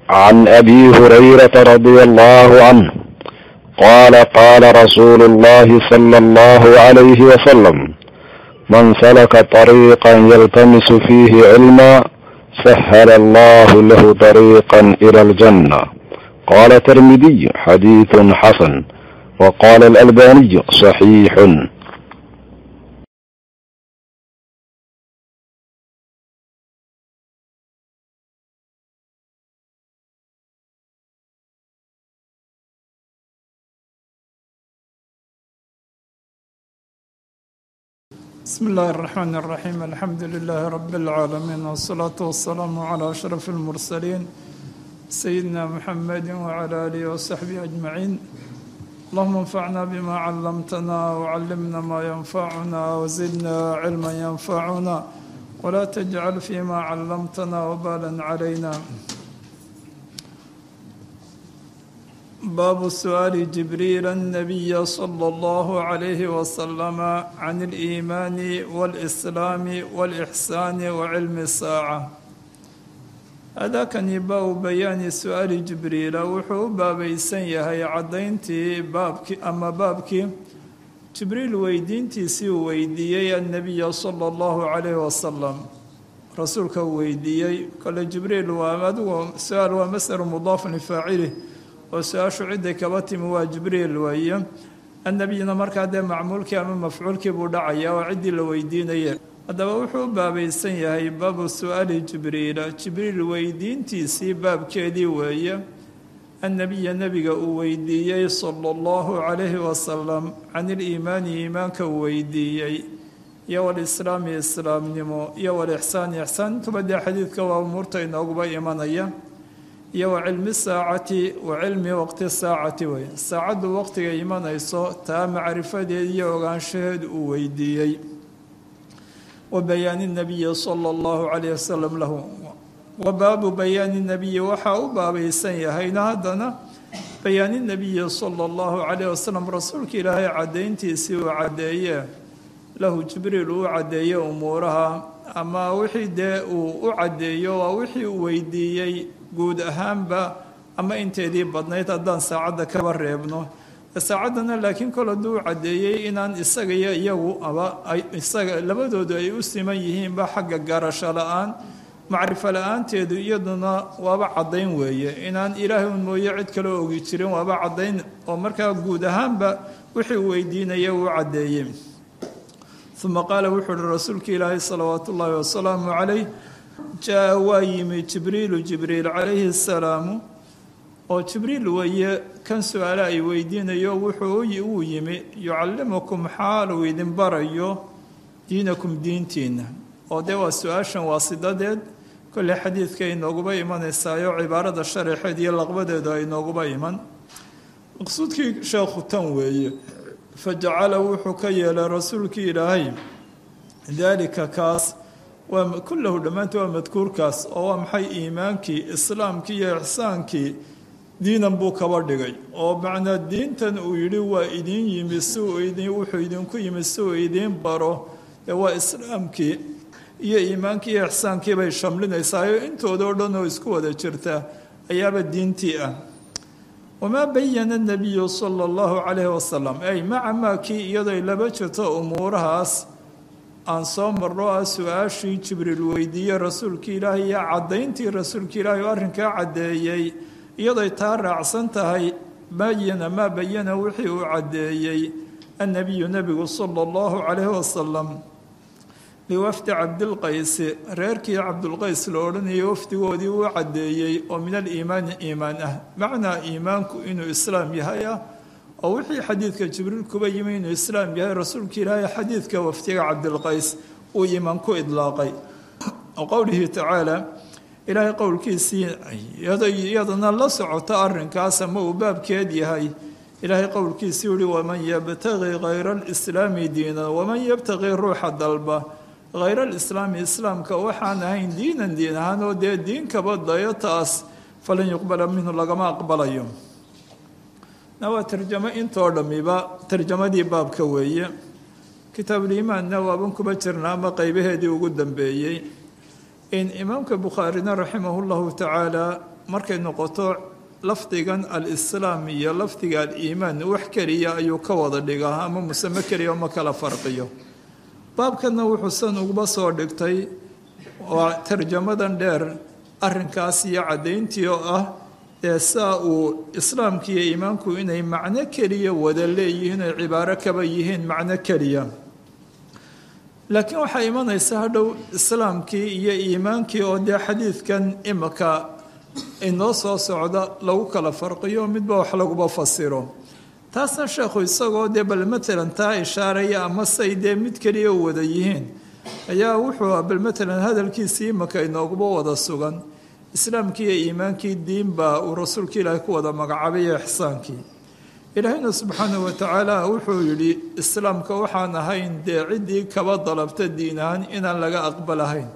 عن أبي هريرة رضي الله عنه قال قال رسول الله صلى الله عليه وسلم: من سلك طريقا يلتمس فيه علما سهل الله له طريقا إلى الجنة. قال الترمذي: حديث حسن. وقال الألباني: صحيح. بسم الله الرحمن الرحيم. الحمد لله رب العالمين، والصلاة والسلام على أشرف المرسلين سيدنا محمد وعلى آله وصحبه أجمعين. اللهم انفعنا بما علمتنا وعلمنا ما ينفعنا وزدنا علما ينفعنا ولا تجعل فيما علمتنا وبالا علينا. باب سؤال جبريل النبي صلى الله عليه وسلم عن الإيمان والإسلام والإحسان وعلم الساعة. هذا كان باب بيان سؤال جبريل، وحو بابي سنيهي عدينتي بابك أما بابك جبريل ويدينتي سي ويديي النبي صلى الله عليه وسلم رسولك ويديي قال جبريل وامد سؤال ومسأل مضاف لفاعله وسؤال عدة كباتم وجبريل وهي النبينا مركا ده معمولك أما مفعولك بودعيا وعدي لويدينيا. هذا وحو بابي سنيهي باب سؤال جبريل ويدينتي سي باب كيدي وهي النبي ويديي صلى الله عليه وسلم عن الإيمان إيمانك ويديي يا والإسلام إسلام نمو يا والإحسان إحسان تبدأ حديثك وأمورتين أقبى إيمانيا يا وعلم الساعة وعلم وقت الساعة وهي الساعة وقت إيمان يسوع تا معرفة دي وغان شهد ويديي وبيان النبي صلى الله عليه وسلم له. وباب بيان النبي وحاو باب يسنيهينا هدنا بيان النبي صلى الله عليه وسلم رسولك إلهي عدينتي سوى عدية له جبريل عدية أمورها أما وحي داء وعدية ووحي ويديي قود أهانبا أما انت دي بدنيت أدان ساعدة كبر ريبنو ساعدنا لكن كل دو عدية إنان إساقيا يو أبا لبدو دو يسلميهين بحق قرش الآن معرفة الآن تيدو يدنا وابا عدين ويا إنان إلهي مويعد كلو أغيتشرين وابا عدين ومركا قود أهانبا وحي ويدين يو عدية. ثم قال وحي الرسول كإلهي صلوات الله والسلام عليه: جاء وايم جبريل عليه السلام. وجبريل ويا كان سؤال ويدين يو وحوي ويمي يعلمكم حال ويدين بريو دينكم دينتين. ودوا سؤال واسدة كل حديث كي نوقب إيمان السايو عبارة الشرح دي اللقبة دا نوقب إيمان مقصود كي شيخ تنوي فجعل وحكي لرسولك إلهي ذلك كاس وكله لما أنت مذكور كاس أو محي إيمانك إسلامك إحسانك دينا بوك بردغي أو معنى الدين تنويري وإدين يمسو إدين وحيدين كو يمسو إدين بارو هو إسلامك يا إيمانك يا إحسانك باي شاملين إسايو إنتو دوردنو إسكو دا چرتا أياب الدين تيئا. وما بين النبي صلى الله عليه وسلم أي مع ما كي يدي لبجة أمورهاس أن صوم الرؤى سؤاشي جبريل ويدية رسولك إلهي عدينتي رسولك إلهي وأرنك عديي يضي تارع سنتهي ما بين وحي عديي النبي صلى الله عليه وسلم لوفد عبد القيس ريركي عبد القيس الأولاني وفد ودي وعديي ومن الإيمان إيمانه معنى إيمانك إنه إسلام يهيا أو وحي حديثك جبريل كبيمين إسلام يا رسول كلاي حديثك وفتي عبد القيس وإيمانك إطلاقي. وقوله تعالى إلهي قول كيسين يضنا الله سعوت أرن كاسم وباب كيدي هاي إلهي قول كيسيولي ومن يبتغي غير الإسلام دينا ومن يبتغي روح الضلبة غير الإسلام إسلام كوحانا هين دينا هانو دين كبضا يتاس فلن يقبل منه لغما أقبل يوم. نوى ترجمة انتو لميبا ترجمة دي باب كوية كتاب الإيمان نوى بنكو بجرنا ما قيبه دي وقدم بيي إن إمامك بخارينا رحمه الله تعالى markay noqoto lafdigan alislaam iyo lafdiga aliimaan wax keliya ayuu ka wada dhigaa ama musame keliya uma kala farqiyo baabkanna wuxuusan uguba soo dhigtay waa tarjamadan dheer arrinkaas iyo caddayntii oo ah ee saa uu islaamka iyo iimaanku inay macno keliya wada leeyihiin ay cibaaro kaba yihiin macno keliya laakiin waxaa imanaysa hadhow islaamkii iyo iimaankii oo dee xadiidkan imika inoo soo socda lagu kala farqiyo midba wax laguba fasiro taasna sheekhu isagoo dee bal matalan taa ishaaraya ama say dee mid keliya wada yihiin ayaa wuxuu bal matalan hadalkiisii imika inooguba wada sugan islaamkii iyo iimaankii diin baa uu rasuulka ilaahay ku wada magacaabay iyo ixsaankii ilaahayna subxaanahu watacaala wuxuu yidhi islaamka waxaan ahayn dee ciddii kaba dalabta diin ahaan inaan laga aqbalahayn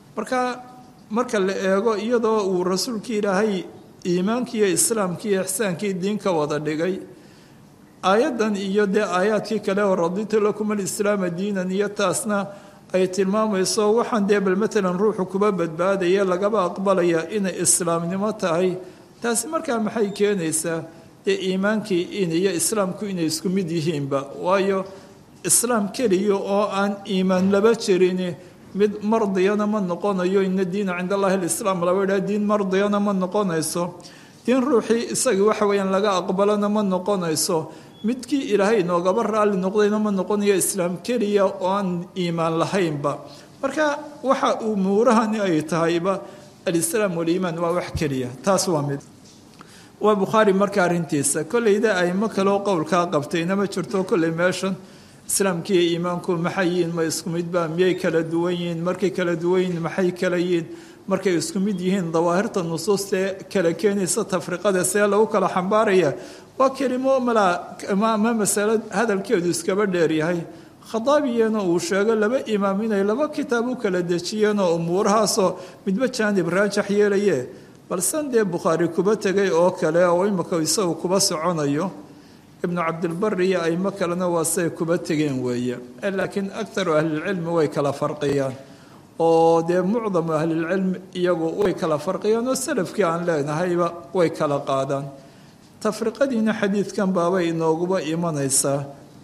marka la eego iyadoo uu rasuulkii ilaahay iimaankii iyo islaamkii iyo ixsaankii diin ka wada dhigay aayaddan iyo dee aayaadkii kale oo raditu lakum alislaama diinan iyo taasna ay tilmaamayso waxaan dee bal matalan ruuxu kuba badbaadaya lagaba aqbalaya inay islaamnimo tahay taasi markaa maxay keenaysaa dee iimaankii iyo islaamku inay isku mid yihiinba waayo islaam keliya oo aan iimaan laba jirin mid mardiyana ma noqonayo ina diina cinda allahi alislaam laba idhaha diin mardiyana ma noqonayso diin ruuxii isagii waxa weeyaan laga aqbalana ma noqonayso midkii ilaahay inoogaba raalli noqdayna ma noqonayo islaam keliya oo aan iimaan lahaynba marka waxa umuurahani ay tahayba alislaam waliimaan waa wax keliya taas waa mid waa bukhaari marka arrintiisa kolleyda aimo kaleo qowlkaa qabtayna ma jirto kolley meeshan islaamkiiyo iimaanku maxay yihiin ma isku midba miyay kala duwan yihiin markay kala duwan yihiin maxay kala yihiin markay isku mid yihiin dawaahirta nusuustee kala keenaysa tafriqada see lagu kala xambaaraya waa kelimo ma masalo hadalkeedu iskaba dheeryahay khadaabiyana uu sheego laba imaam inay laba kitaab u kala dejiyeenoo umuurahaasoo midba jaanib raajax yeelaye balsan dee bukhaari kuba tegay oo kale oo imika isagu kuba soconayo ibnu cabdilbari iyo aimo kalena waa say kuba tegeen weeye laakiin akaru ahlilcilmi way kala farqiyaan oo dee mucdamu ahlilcilmi iyagu way kala farqiyaan oo salafkii aan leenahayba way kala qaadaan tafriqadiina xadiidkan baabay inooguba imanaysaa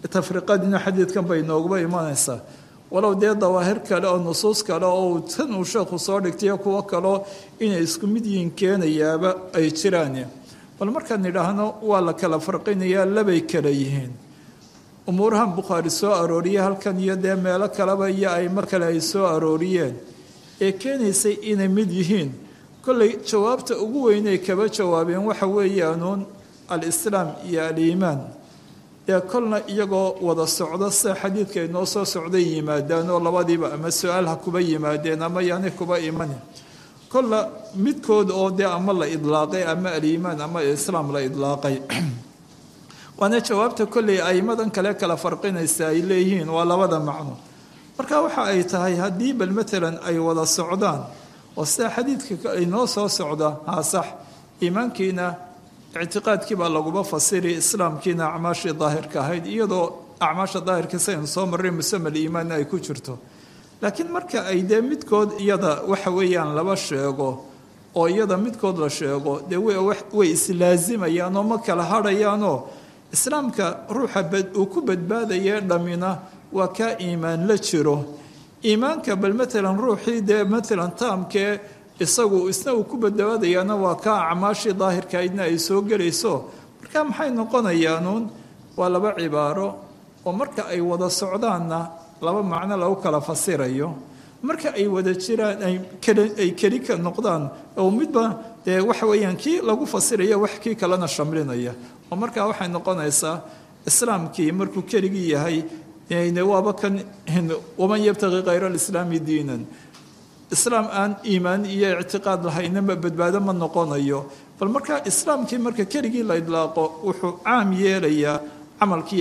walow dee dawaahir kale oo nusuus kale oo tan uu sheekhu soo dhigtayo kuwo kaleo inay isku mid yihiin keenayaaba ay jiraan bal markaan nidhaahno waa la kala farqinayaa labay kala yihiin umuurahan bukhaari soo arooriye halkan iyo dee meelo kaleba iyo aimo kale ay soo arooriyeen ee keenaysay inay mid yihiin kolley jawaabta ugu weynay kaba jawaabeen waxa weeyaanuun alislaam iyo aliimaan dee kolna iyagoo wada socdo sida xadiidka inoo soo socday yimaadaan oo labadiiba ama su-aal ha kuba yimaadeen ama yaani kuba imani kolla midkood oo dee ama la idlaaqay ama aliimaan ama islaam la idlaaqay waana jawaabta kolley aimadan kale kala farqinaysa ay leeyihiin waa labada macno marka waxa ay tahay haddii bal matalan ay wada socdaan oo sida xadiidka inoo soo socda haa sax iimaankiina ictiqaadkii baa laguba fasiri islaamkiina acmaashii daahirka ahayd iyadoo acmaasha daahirka saynu soo marray musama aliimaanna ay ku jirto laakiin marka ay dee midkood iyada waxa weeyaan laba sheego oo iyada midkood la sheego dee way islaazimayaan oo ma kala hadhayaanoo islaamka ruuxa uu ku badbaadaya dhammina waa kaa iimaan la jiro iimaanka bal matalan ruuxii dee matalan taamkee isagu isna uu ku badbaadayaana waa kaa acmaashii daahirkahaydna ay soo gelayso marka maxay noqonayaanuun waa laba cibaaro oo marka ay wada socdaanna laba macno lagu kala fasirayo marka ay wada jiraan ay keli ka noqdaan oo midba dee waxa weeyaan kii lagu fasiraya wax kii kalena shamlinaya oo markaa waxay noqonaysaa islaamkii markuu keligii yahay waaba kan waman yabtaqi khayra alislaami diinan islaam aan iimaan iyo ictiqaad lahaynama badbaado ma noqonayo bal markaa islaamkii marka keligii la idlaaqo wuxuu caam yeelayaa camalkii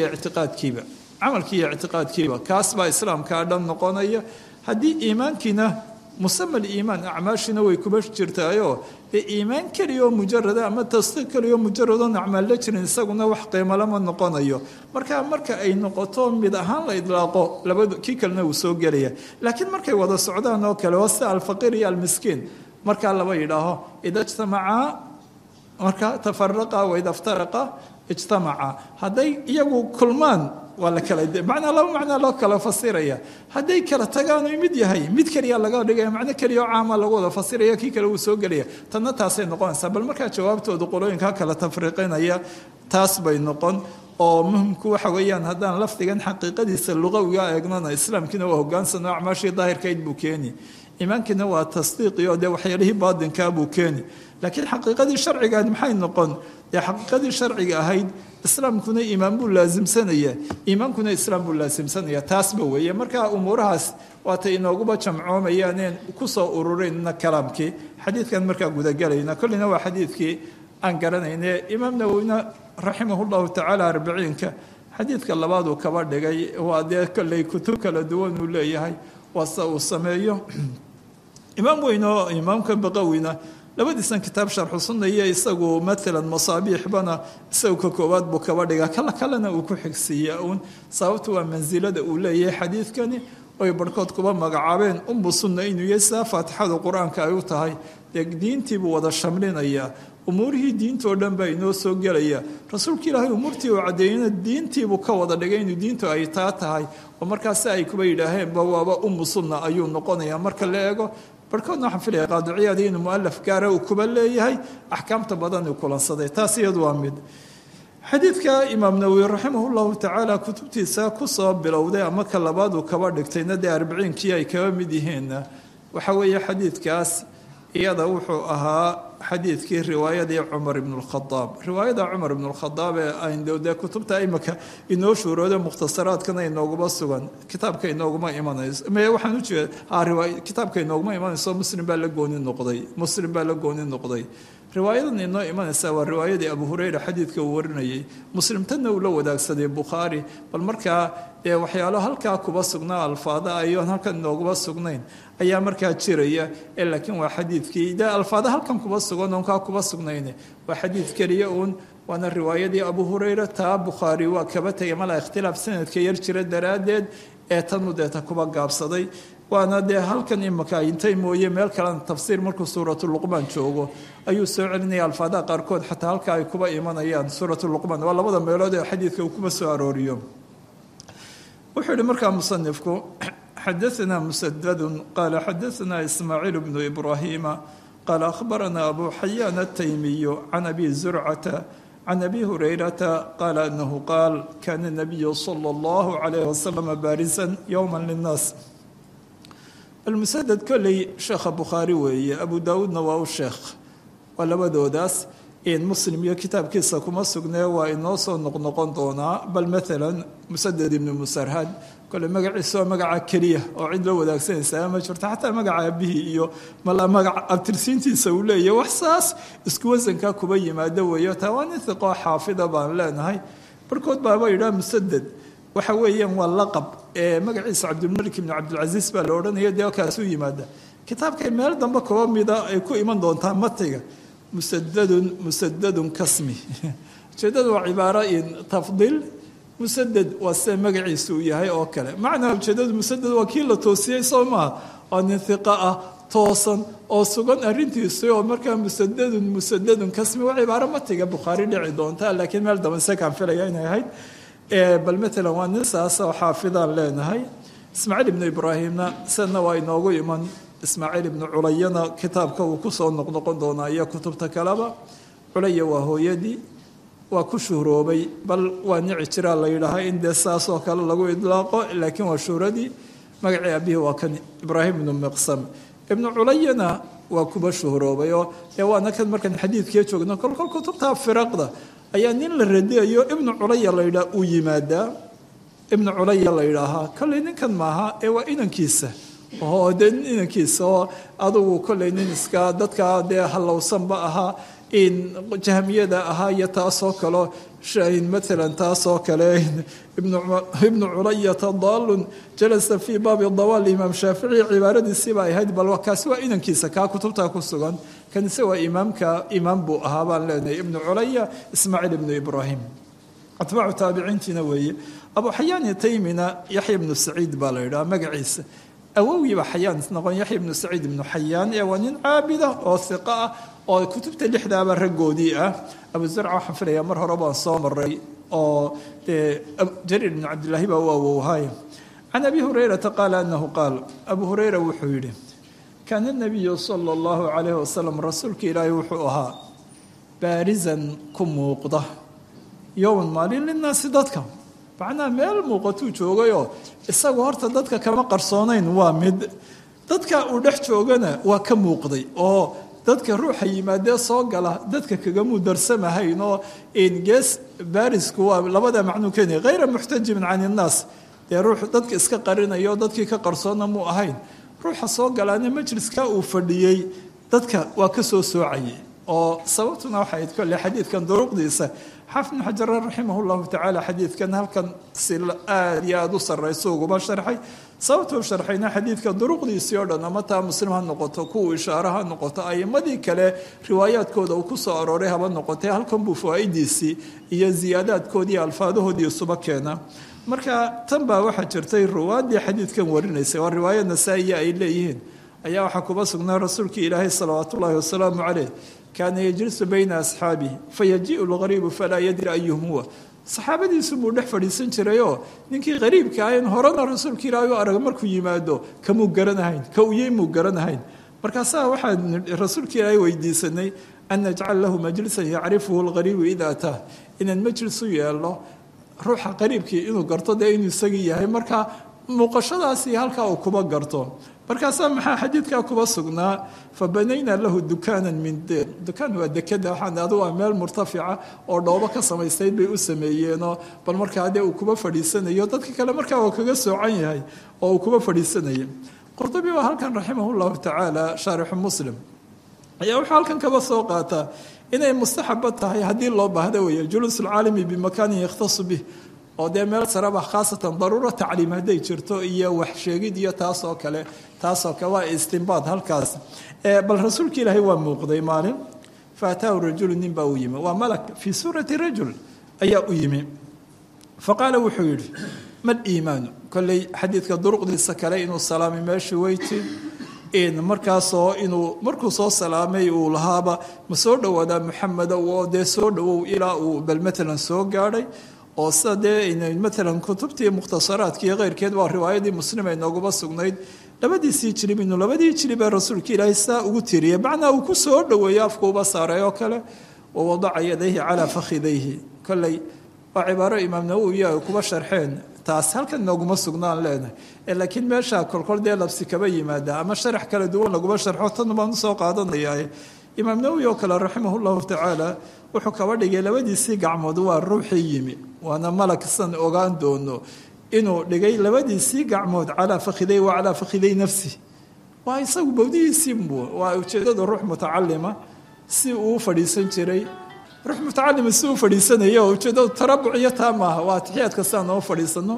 iyo ictiqaadkiiba kaas baa islaamkaa dhan noqonaya haddii iimaankiina musama aliimaan acmaashina way kuba jirtaayoo dee iimaan keliyaoo mujarada ama tasdiiq keliyaoo mujaradoon acmaal la jirin isaguna wax qiimalama noqonayo marka ay noqoto mid ahaan la idlaaqo labadu kii kalena uu soo gelaya laakiin markay wada socdaan oo kale waa sida alfaqiir iyo almiskiin markaa laba yidhaaho ida ijtamacaa marka tafaraqa waida iftaraqa ijtamaca hadday iyagu kulmaan waa la kala macnaa laba macnaa loo kala fasiraya hadday kala tagaan oo mid yahay mid keliya laga dhigaya macno keliya oo caama lagu wada fasiraya kii kale uu soo gelaya tanna taasay noqonaysaa bal markaa jawaabtooda qolooyinka kala tafriiqinaya taas bay noqon oo muhimku waxa weeyaan haddaan lafdigan xaqiiqadiisa luqawiga eegnana islaamkiina waa hogaansano acmaashii daahirkayd buu keeni iimaankiina waa tasdiiqi oo dee waxyaalihii baadinkaa buu keeni laakiin xaqiiqadii sharcigaad maxay noqon dee xaqiiqadii sharciga ahayd islaamkuna iimaan buu laasimsanaya iimaankuna islaam buu laasimsanaya taasba weeye marka umuurahaas waatay inooguba jamcoomayaaneen kusoo ururayna kalaamkii xadiidkan markaa gudagelayna kollina waa xadiidkii aan garanayne imaam nawowina raximahullahu tacaala arbiciinka xadiidka labaaduu kaba dhigay waa dee kolley kutub kala duwan uu leeyahay waase uu sameeyo imaam weynoo imaamka baqawina labadiisan kitaab sharxu sunna iyo isagu maalan masaabiixbana isagu ka koowaad buu kaba dhigaa kala kalena uu ku xigsiiya uun sababtu waa mansilada uu leeyahay xadiidkani oy barhkood kuba magacaabeen umbu sunna inuu yahay sidaa faatixadu qur-aanka ay u tahay dee diintiibuu wada shamlinaya umuurihii diintoo dhan baa inoo soo gelaya rasuulka ilaahay umuurtii uu caddeeyena diintiibuu ka wada dhigay inuu diintu ay taa tahay oo markaasi ay kuba yidhaaheenba waaba ummu sunna ayuu noqonaya marka la eego barhkoodna waxaan filaya qaadiciyaadii inuu mualaf gaara uu kuba leeyahay axkaamta badan uu kulansaday taas iyadu waa mid xadiidka imaam nawowi raximahullahu tacaala kutubtiisa kusoo bilowday ama ka labaad uu kaba dhigtayna dee arbiciinkii ay kaba mid yihiinna waxa weeye xadiidkaas iyada wuxuu ahaa xadiidkii riwaayadii cumar ibn اlkhadaab riwaayada cumar ibn اlkhadaab ee ayndee kutubta imika inoo shuurooda mukhtasaraadkana inooguma sugan kitaabka inooguma imanayso waxaan ujeeda kitaabka inooguma imanayso muslim baa la gooni noqday riwaayadan inoo imanaysa waa riwaayadii abu hureyra xadiidka uu warinayay muslimtanna uu la wadaagsaday bukhaari bal markaa dee waxyaalo halkaa kuba sugnaa alfaada ayoon halkan inooguma sugnayn ayaa markaa jiraya laakiin waa xadiidkii dee alfaada halkan kuba sugan oon kaa kuba sugnayn waa xadiid keliya uun waana riwaayadii abu hureyra taa bukhaari waa kaba tegay malaa ikhtilaaf sanadka yar jira daraaddeed ee tanu deeta kuba gaabsaday waana dee halkan imaka intay mooye meel kalena tafsiir markuu suuratuluqmaan joogo ayuu soo celinaya alfaadaha qaarkood xataa halka ay kuba imanayaan suuratuluqmaan waa labada meelood ee xadiidka uu kuba soo arooriyo wuxuu yihi markaa musanifku xadaثna musadadu qaala xadaثna ismaaciil bnu ibraahiima qaala akhbarana abu xayaan ataymiyu can abi zurcata can abi hurayrata qaala anahu qaal kana nabiyu salى اllahu عalayh wasalam baarisan yowma linnaas almusadad kolley sheekha bukhaari weeye abu daawuudna waa u sheekh waa labadoodaas muslim iyo kitaabkiisa kuma sugnee waa inoo soo noqnoqon doonaa bal maalan musadad ibnu musarhad kole magaciisa waa magaca keliya oo cid la wadaagsanaysaa ma jirto xataa magaca aabihii iyo magaca abtirsiintiisa uu leeyahy wax saas isku wasankaa kuba yimaado weeyo taa waa nin hiqoo xaafida baan leenahay barhkood baaba yidhaha musadad waxa weeyaan waa laqab magaciisa cabdilmalik ibnu cabdilcasiis baa la odhanaya dee kaasuu yimaada kitaabkay meel dambe kuba mida ay ku iman doontaa matiga musadadun kasmi ujeedada waa cibaaro tafdiil musadad waa sida magaciisa uu yahay oo kale macnaa ujeedadu musadad waa kii la toosiyey soo maaha waa nin hiqa ah toosan oo sugan arrintiisa oo markaa musadadun kasmi waa cibaaro matiga bukhaari dhici doonta laakiin meel dambe sekaan filaya inay ahayd bal maalan waa nin saas oo xaafidaan leenahay ismaaciil ibnu ibraahimna sidna waa inoogu iman ismaaciil ibnu culayana kitaabka uu kusoo noqnoqon doonaa iyo kutubta kaleba culaya waa hooyadii waa ku shuhroobay bal waa nici jiraa la yidhaahaa in dee saasoo kale lagu idlaaqo laakiin waa shuhradii magacii abihi waa kan ibraahim ibnu miqsam ibnu culayana waa kuba shuhroobay oo dee waana kan markaan xadiidkii joogno kolkol kutubta firaqda ayaa nin la radiyayo ibnu culaya la yidhaha uu yimaadaa ibnu culaya la yidhaahaa kolley ninkan maaha ee waa inankiisa oo dee inankiisa oo adugu kolley nin iska dadka dee hallowsanba ahaa in jahmiyada ahaa iyo taasoo kaleo maalan taasoo kale ibnu culayata daalun jalasa fii baabi dawaal imaam shaafici cibaaradiisii baa ahayd bal kaasi waa inankiisa kaa kutubtaa ku sugan kanise waa imaam buu ahaa baan leenahay ibnu culaya ismaaciil ibnu ibraahim atbaacu taabiciintiina weeye abu xayaan taymina yaxya ibnu saciid baa la yidhaha magaciisa awowgiiba xayaan isnoqon yaxya ibnu saciid ibnu xayaan ee waa nin caabida oo hiqo ah oo kutubta lixdaaba raggoodii ah abu zarca waxaan filayaa mar hore baan soo maray oo dee jariir ibnu cabdillaahi baa u awowhaaya can abi hurayrata qaala anahu qaal abu hurayra wuxuu yidhi kaana nabiyu sala allahu calayhi wasalam rasuulka ilaahay wuxuu ahaa baarisan ku muuqda yowman maalin linnaasi dadka macnaha meel muuqatuu joogayoo isagu horta dadka kama qarsoonayn waa mid dadka uu dhex joogana waa ka muuqday oo dadka ruuxa yimaadee soo gala dadka kagamuu darsamahayn oo gees baarisku waa labada macnuu keenaya hayra muxtajibin can innaas dee ruux dadka iska qarinayo dadkii ka qarsoonna muu ahayn ruuxa soo galaana majliska uu fadhiyey dadka waa ka soo soocayay oo sababtuna waxay kolle xadiidkan duruqdiisa xaafid ibn xajar raximah llahu tacaala xadiidkan halkan si aada iyo aada u sarrayso uguba sharxay sababtuu sharxayna xadiidka duruqdiisii oo dhan ama taa muslim ha noqoto kuwa ishaare ha noqoto a'imadii kale riwaayaadkooda uu ku soo arooray haba noqotay halkan buu fawaa'idiisii iyo ziyaadaadkoodii alfaadahoodii isuba keena marka tan baa waxaa jirtay ruwaaddii xadiidkan warinaysay waa riwaaya nasaa-iya ay leeyihiin ayaa waxaa kuba sugnaa rasuulkii ilaahay salawaat ullaahi wasalaamu caleyh kaana yajlisu bayna asxaabihi fayajiiu lgariibu falaa yadri ayuhum huwa saxaabadiisu buu dhex fadhiisan jirayoo ninkii qariibka ahayn horena rasuulka ilaahay u arag markuu yimaado kamuu garanahayn ka uyey muu garanahayn markaasaa waxaan rasuulka ilaahay weydiisanay an najcal lahu majlisan yacrifuhu lgariibu ida ataah inaan majlis u yeelno ruuxa qariibkii inuu garto dee inuu isagii yahay marka muuqashadaasi halkaa uu kuba garto markaasaa maxaa xadiidkaa kuba sugnaa fabanaynaa lahu dukaanan min deer dukaan waa dekada waxaan adu waa meel murtafica oo dhoobo ka samaystayd bay u sameeyeenoo bal markaa dee uu kuba fadhiisanayo dadka kale markaa waa kaga soocan yahay oo uu kuba fadhiisanayay qurdubi waa halkan raximah llahu tacaala shaarixu muslim ayaa wuxuu halkan kaba soo qaataa inay mustaxaba tahay haddii loo baahda weeye juluus alcaalimi bimakaanin yakhtasu bih oo dee meel saraba khaasatan daruuro tacliim hadday jirto iyo wax sheegid iyo taasoo kale waa istinbaad halkaas bal rasuulka ilaahay waa muuqday maalin faataahu rajulu nin baa u yimi waa malak fii suurati rajul ayaa u yimi faqaala wuxuu yidhi mal iimaanu kolley xadiidka duruqdiisa kale inuu salaamay meeshii weyti markaasoo inuu markuu soo salaamay uu lahaaba ma soo dhowaadaa muxameda oo dee soo dhowow ilaa uu bal matalan soo gaadhay oo sida dee matalan kutubtii mukhtasaraadka iyo keyrkeed waa riwaayadii muslim ay nooguba sugnayd labadiisii jilib inuu labadii jilib ee rasuulka ilaahay saa ugu tiriyay macnaa uu ku soo dhoweeyo afku uba saaray oo kale wa wadaca yadayhi calaa fakhidayhi kolley waa cibaaro imaam nawowi ay kuba sharxeen taas halkan nooguma sugnaan leenahay laakiin meesha kolkol dee labsi kaba yimaada ama sharax kala duwan laguma sharxo tan baan usoo qaadanayaa imaam nawowi oo kale raximah llahu tacaala wuxuu kaba dhigay labadiisii gacmood waa ruuxii yimi waana malak san ogaan doono inuu dhigay labadiisii gacmood calaa fakhiday wa calaa fakhiday nafsi waa isagu bawdihiisii waa ujeedada ruux mutacalima si uu fadhiisan jiray ruux mutacalima si uu fadhiisanayo ujeedada tarabuc iyo taa maaha waa atixiyaadka si aan noo fadhiisano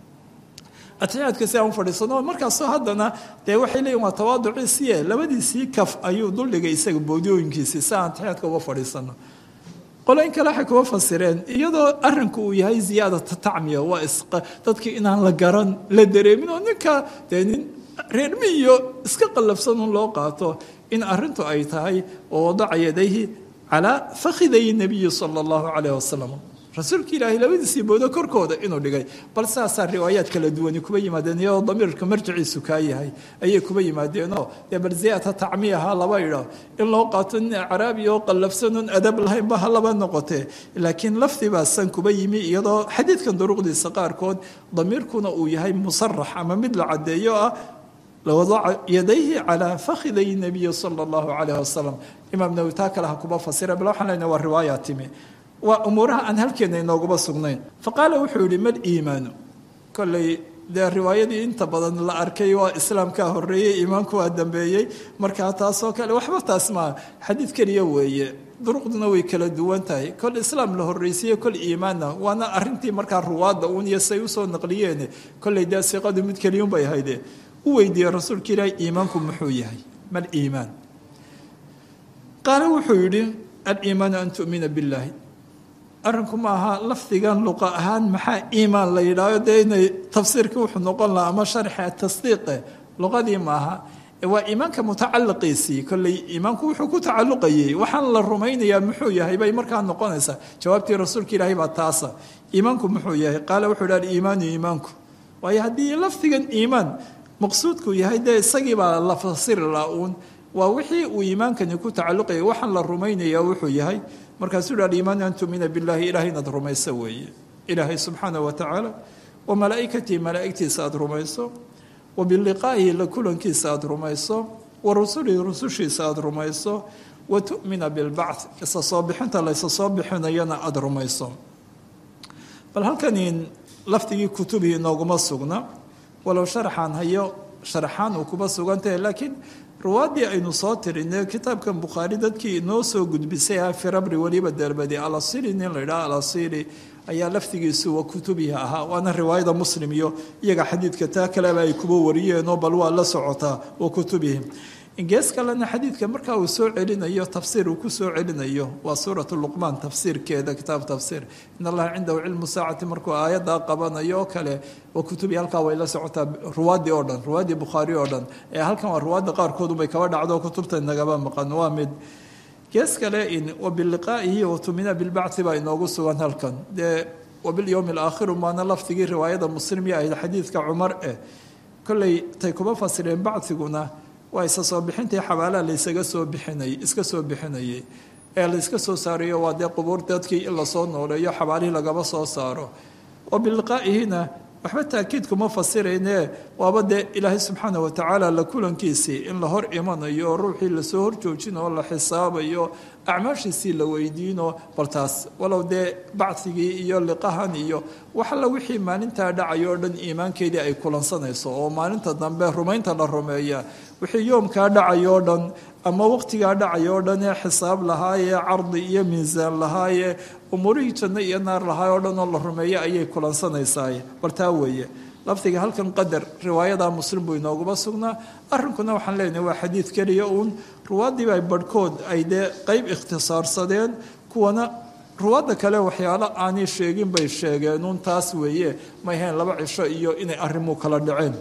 atixiyaadka si aan u fadhiisano markaasoo haddana dee waxay leeyihin waa tawaaduciisiye labadiisii kaf ayuu duldhigay isaga bawdiyooyinkiisii si aan atixiyaadka uga fadhiisano qoloyin kale waxay kuba fasireen iyadoo arinku uu yahay ziyaadata tacmiya waa dadkii inaan la garan la dareemin oo ninka dee nin reermi iyo iska qallafsanun loo qaato in arintu ay tahay oo wadaca yadayhi calaa fakhiday nabiyi sala allahu calayh wasalam rasuulka ilaahay labadiisii boodo korkooda inuu dhigay bal saasaa riwaayaad kala duwani kuba yimaadeen iyadoo damiirka marjiciisu kaa yahay ayay kuba yimaadeenoo dee bal ziyaadta tacmiyaha laba idho in loo qaato nin acraabi oo qallafsanon adab lahaynba ha laba noqotee laakiin lafdibaa san kuba yimi iyadoo xadiidkan duruqdiisa qaarkood damiirkuna uu yahay musarax ama mid la caddeeyo ah lawadaca yadayhi calaa fakhiday nabiyi sala allahu calayh wasalam imaam nawowi taa kale ha kuba fasira bal waxaan leenahay waa riwaaya timi waa umuuraha aan halkeena inooguba sugnayn faqaala wuxuu yihi mal iimaanu kolley dee riwaayadii inta badan la arkay waa islaamkaa horeeyey iimaanku waa dambeeyey markaa taasoo kale waxba taas maa xadiid keliya weeye duruqduna way kala duwan tahay kol islaam la horreysiiye kol iimaanna waana arintii markaa ruwaadda uun iyo say usoo naqliyeen kolley dee siiqadu mid keliyun bay hayde u weydiiyey rasuulka ilaahi iimaanku muxuu yahay mal iimaan qaale wuxuu yidhi aliimaanu an tu'mina billaahi arinku ma aha lafdigan luqa ahaan maxaa iimaan la yidhaaho dee inay tafsiirka wuxuu noqon lahaa ama sharxa tasdiiqe luqadii maaha waa iimaanka mutacaliqiisii kolley iimaanku wuxuu ku tacalluqayey waxaan la rumaynayaa muxuu yahay bay markaa noqonaysaa jawaabtii rasuulka ilaahay baa taasa iimaanku muxuu yahay qaala wuxuu idhi aliimaanu iimaanku waayo haddii lafdigan iimaan maqsuudku yahay dee isagii baa la fasiri la uun waa wixii uu iimaankani ku tacalluqayay waxaan la rumaynayaa wuxuu yahay markaasuu ihi aliimaanu an tumina billahi ilahay inaad rumayso weeye ilaahay subxaanahu watacaala wa malaa'ikatii malaa'igtiisa aada rumayso wa biliqaa'ihi la kulankiisa aada rumayso wa rusulihi rusushiisa aada rumayso wa tu'mina bilbacth isa soo bixinta laysa soo bixinayana aada rumayso bal halkani lafdigii kutubihii nooguma sugna walow sharaxaan hayo sharaxaan uu kuba sugantahay laakiin ruwaaddii aynu soo tirinay kitaabkan bukhaari dadkii inoo soo gudbisay ah firabri weliba derbadi alasili nin la yidhaha alasili ayaa laftigiisu wa kutubihi ahaa waana riwaayada muslim iyo iyaga xadiidka taa kaleba ay kuba wariyeenoo bal waa la socotaa wa kutubihi gees kalena xadiidka markaa uu soo celinayo tafsiir uu ku soo celinayo waa suuratu luqmaan tafsiirkeeda kitaab tafsiir in allaha cindahu cilmu saacati markuu aayaddaa qabanayo oo kale wa kutubihi halkaa way la socotaa ruwaaddii oo dhan ruwaaddii bukhaari oo dhan ee halkan waa ruwaadda qaarkoodubay kaba dhacdo kutubta nagaba maqan waa mid gees kale in wabiliqaa'ihi watumina bilbacthi baa inoogu sugan halkan dee wabilyowmi alaakhiru maana lafdigii riwaayada muslimya ahayd xadiidka cumar kolley tay kuma fasireen bacthiguna waa isa soo bixintii xabaalaha laysaga soo bixinay iska soo bixinayay ee la iska soo saarayo waa dee qubuur dadkii in lasoo nooleeyo xabaalihii lagaba soo saaro wabiliqaa'ihina waxba taakiid kuma fasirayne waaba dee ilaahay subxaana watacaala la kulankiisii in la hor imanayo oo ruuxii lasoo horjoojin oo la xisaabayo acmaashiisii la weydiino bal taas walow dee bacdigii iyo liqahan iyo waxalla wixii maalintaa dhacayo o dhan iimaankeedii ay kulansanayso oo maalinta dambe rumaynta la rumeeya wixii yoomkaa dhacayo o dhan ama waqtigaa dhacayo o dhan ee xisaab lahaayee cardi iyo miisaan lahaayee umuurihii janno iyo naar lahaay o dhan oo la rumeeyo ayay kulansanaysaa bal taa weeye lafdiga halkan qadar riwaayada muslim buu inooguma sugnaa arrinkuna waxaan leenahay waa xadiid keliya uun ruwaaddiiba barhkood ay dee qeyb ikhtisaarsadeen kuwana ruwaadda kale waxyaalo aanay sheegin bay sheegeen uun taas weeye may hayn laba cisho iyo inay arrimu kala dhaceen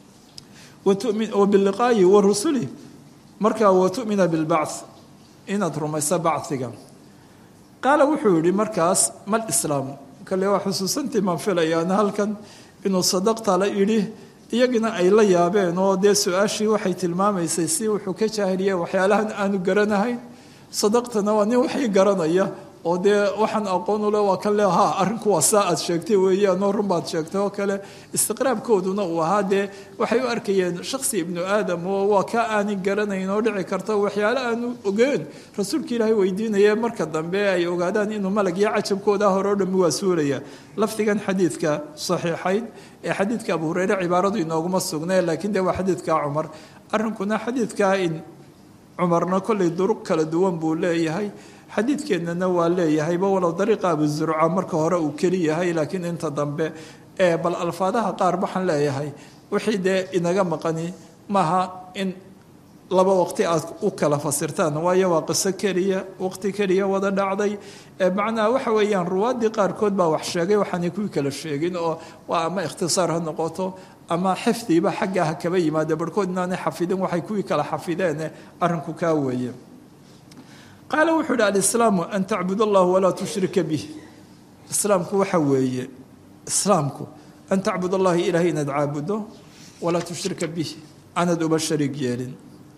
wabiliqaa'i wa rusuli markaa wa tu'mina bilbacth inaad rumayso bacdiga qaala wuxuu yihi markaas mal islaam kale waa xusuusantii maan filayaan halkan inuu sadaqta la idhi iyagina ay la yaabeen oo dee su-aashii waxay tilmaamaysay si wuxuu ka jaahiliyay waxyaalahan aanu garanahayn sadaqtana waa nin waxay garanaya oo dee waxaan aqoon ule waa kan le ha arrinku waa saa aad sheegtay weeyaanoo run baad sheegtay oo kale istiqraabkooduna uu ahaa dee waxay u arkayeen shaksi ibnu aadam oo waa ka aanin garanayn oo dhici karta waxyaale aanu ogeen rasuulka ilaahay weydiinaya marka dambe ay ogaadaan inuu malag iyo cajabkooda hore o dhammi waa suulaya lafdigan xadiidka saxiixayn ee xadiidka abu hureyre cibaaradu inooguma sugnee laakiin dee waa xadiidka cumar arrinkuna xadiidkaa in cumarna kollay duruq kala duwan buu leeyahay xadiidkeennana waa leeyahayba walow dariiqa abuzurca marka hore uu keli yahay laakiin inta dambe bal alfaadaha qaar waxaan leeyahay wixii dee inaga maqani maaha in laba waqti aad u kala fasirtaan waayo waa qiso keliya waqti keliya wada dhacday macnaha waxa weeyaan ruwaaddii qaarkood baa wax sheegay waxaanay kuwii kala sheegin oo waa ama ikhtisaar ha noqoto ama xifdiiba xagga ha kaba yimaade barhkood inaanay xafidin waxay kuwii kala xafideene arrinku kaa weeye qaala wuxuu ihi alislaamu an tacbud allah walaa tushrika bih islaamku waxa weeye islaamku an tacbud allahi ilaahay inaad caabudo walaa tushrika bih aanad uba shariig yeelin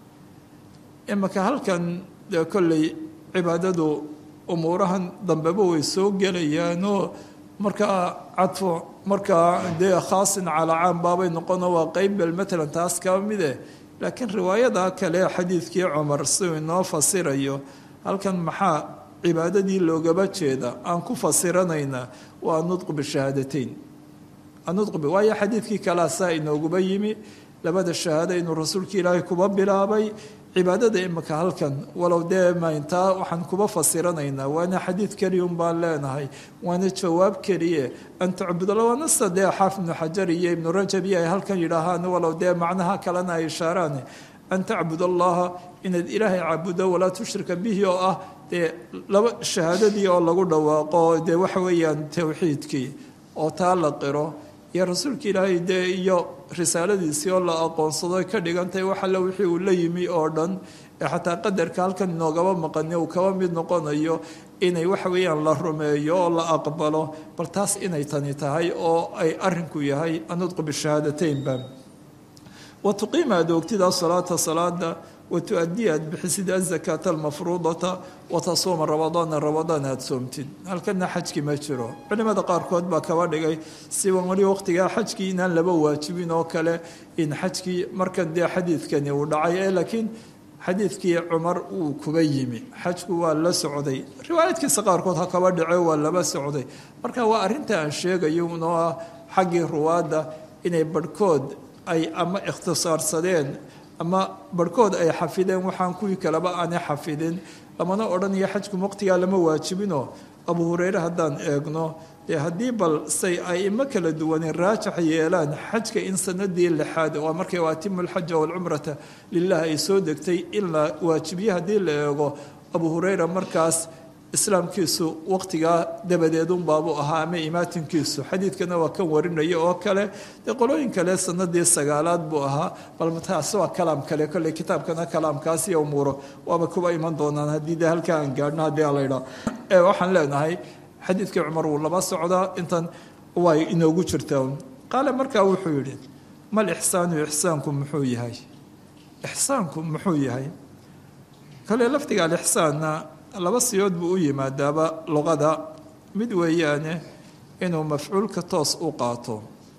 imaka halkan dee kolley cibaadadu umuurahan dambeba way soo gelayaanoo markaa cadfo markaa dee khaasin calaa caam baabay noqono waa qeyb bel matalan taas kaba mide laakiin riwaayada kale xadiidkii cumar siuu inoo fasirayo halkan maxaa cibaadadii loogaba jeeda aan ku fasiranaynaa waa anudqu bishahaadateyn waayo xadiidkii kalea saa inooguba yimi labada shahaado inuu rasuulka ilaahay kuba bilaabay cibaadada imika halkan walow dee mayntaa waxaan kuba fasiranaynaa waana xadiid keliyun baan leenahay waana jawaab keliye an tacbudalla waana sida dee xaafid ibnu xajar iyo ibnu rajab iyo ay halkan yidhaahaan walow dee macnaha kalena ay ishaaraan an tacbud allaha inaad ilaahay caabudo walaa tushrika bihi oo ah dee laba shahaadadii oo lagu dhawaaqo dee waxa weeyaan towxiidkii oo taa la qiro iyo rasuulka ilaahay dee iyo risaaladiisii oo la aqoonsado ka dhigantay wax alle wixii uu la yimi oo dhan ee xataa qadarka halkan inoogaba maqani uu kaba mid noqonayo inay waxa weeyaan la rumeeyo oo la aqbalo bal taas inay tani tahay oo ay arrinku yahay anudqu bishahaadateynba wa tuqiima aad oogtida salaada وتؤدي أد بحسد الزكاة المفروضة وتصوم رمضان أد صومتين هل كنا حجك ما جرو بينما دقار كود باكوادغاي سيوا ولي وقتها حجك إن لبا واجبين وكلا إن حجك مركز دي حديث كان ودعاي لكن حديثك عمر وكبيمي حجك ولا سعودي روايتك صقار كود هكوادعي ولا بس سعودي مركز وأرنت أن شيء يومنا حق روادة إن بركود أي أما اختصار صدين ama barkood ay xafideen waxaan kuwii kaleba aanay xafidin lamana odhanaya xajku waqtigaa lama waajibinoo abu hureyre haddaan eegno dee haddii bal say ay ima kala duwanin raajax yeelaan xajka in sanadii lixaad oo markay waatimu alxaja waalcumrata lilah ay soo degtay in la waajibiye haddii la eego abu hureyre markaas islaamkiisu waqtigaa dabadeedunbaabu ahaa ama imaatinkiisu xadiidkana waa kan warinaya oo kale dee qolooyin kale sanadii sagaalaad buu ahaa bal taas waa kalaam kale kolley kitaabkana kalaamkaas iyo umuuro waaba kuba iman doonaan haddii dee halkaa aan gaadhno haddii alaydhaa waxaan leenahay xadiidkii cumar wuu laba socdaa intan way inoogu jirtaa qaale markaa wuxuu yidhi mal ixsaanu ixsaanku muxuu yahay ixsaanku muxuu yahay kale lafdiga alixsaanna laba siyood buu u yimaadaaba luqada mid weeyaane inuu mafcuulka toos u qaato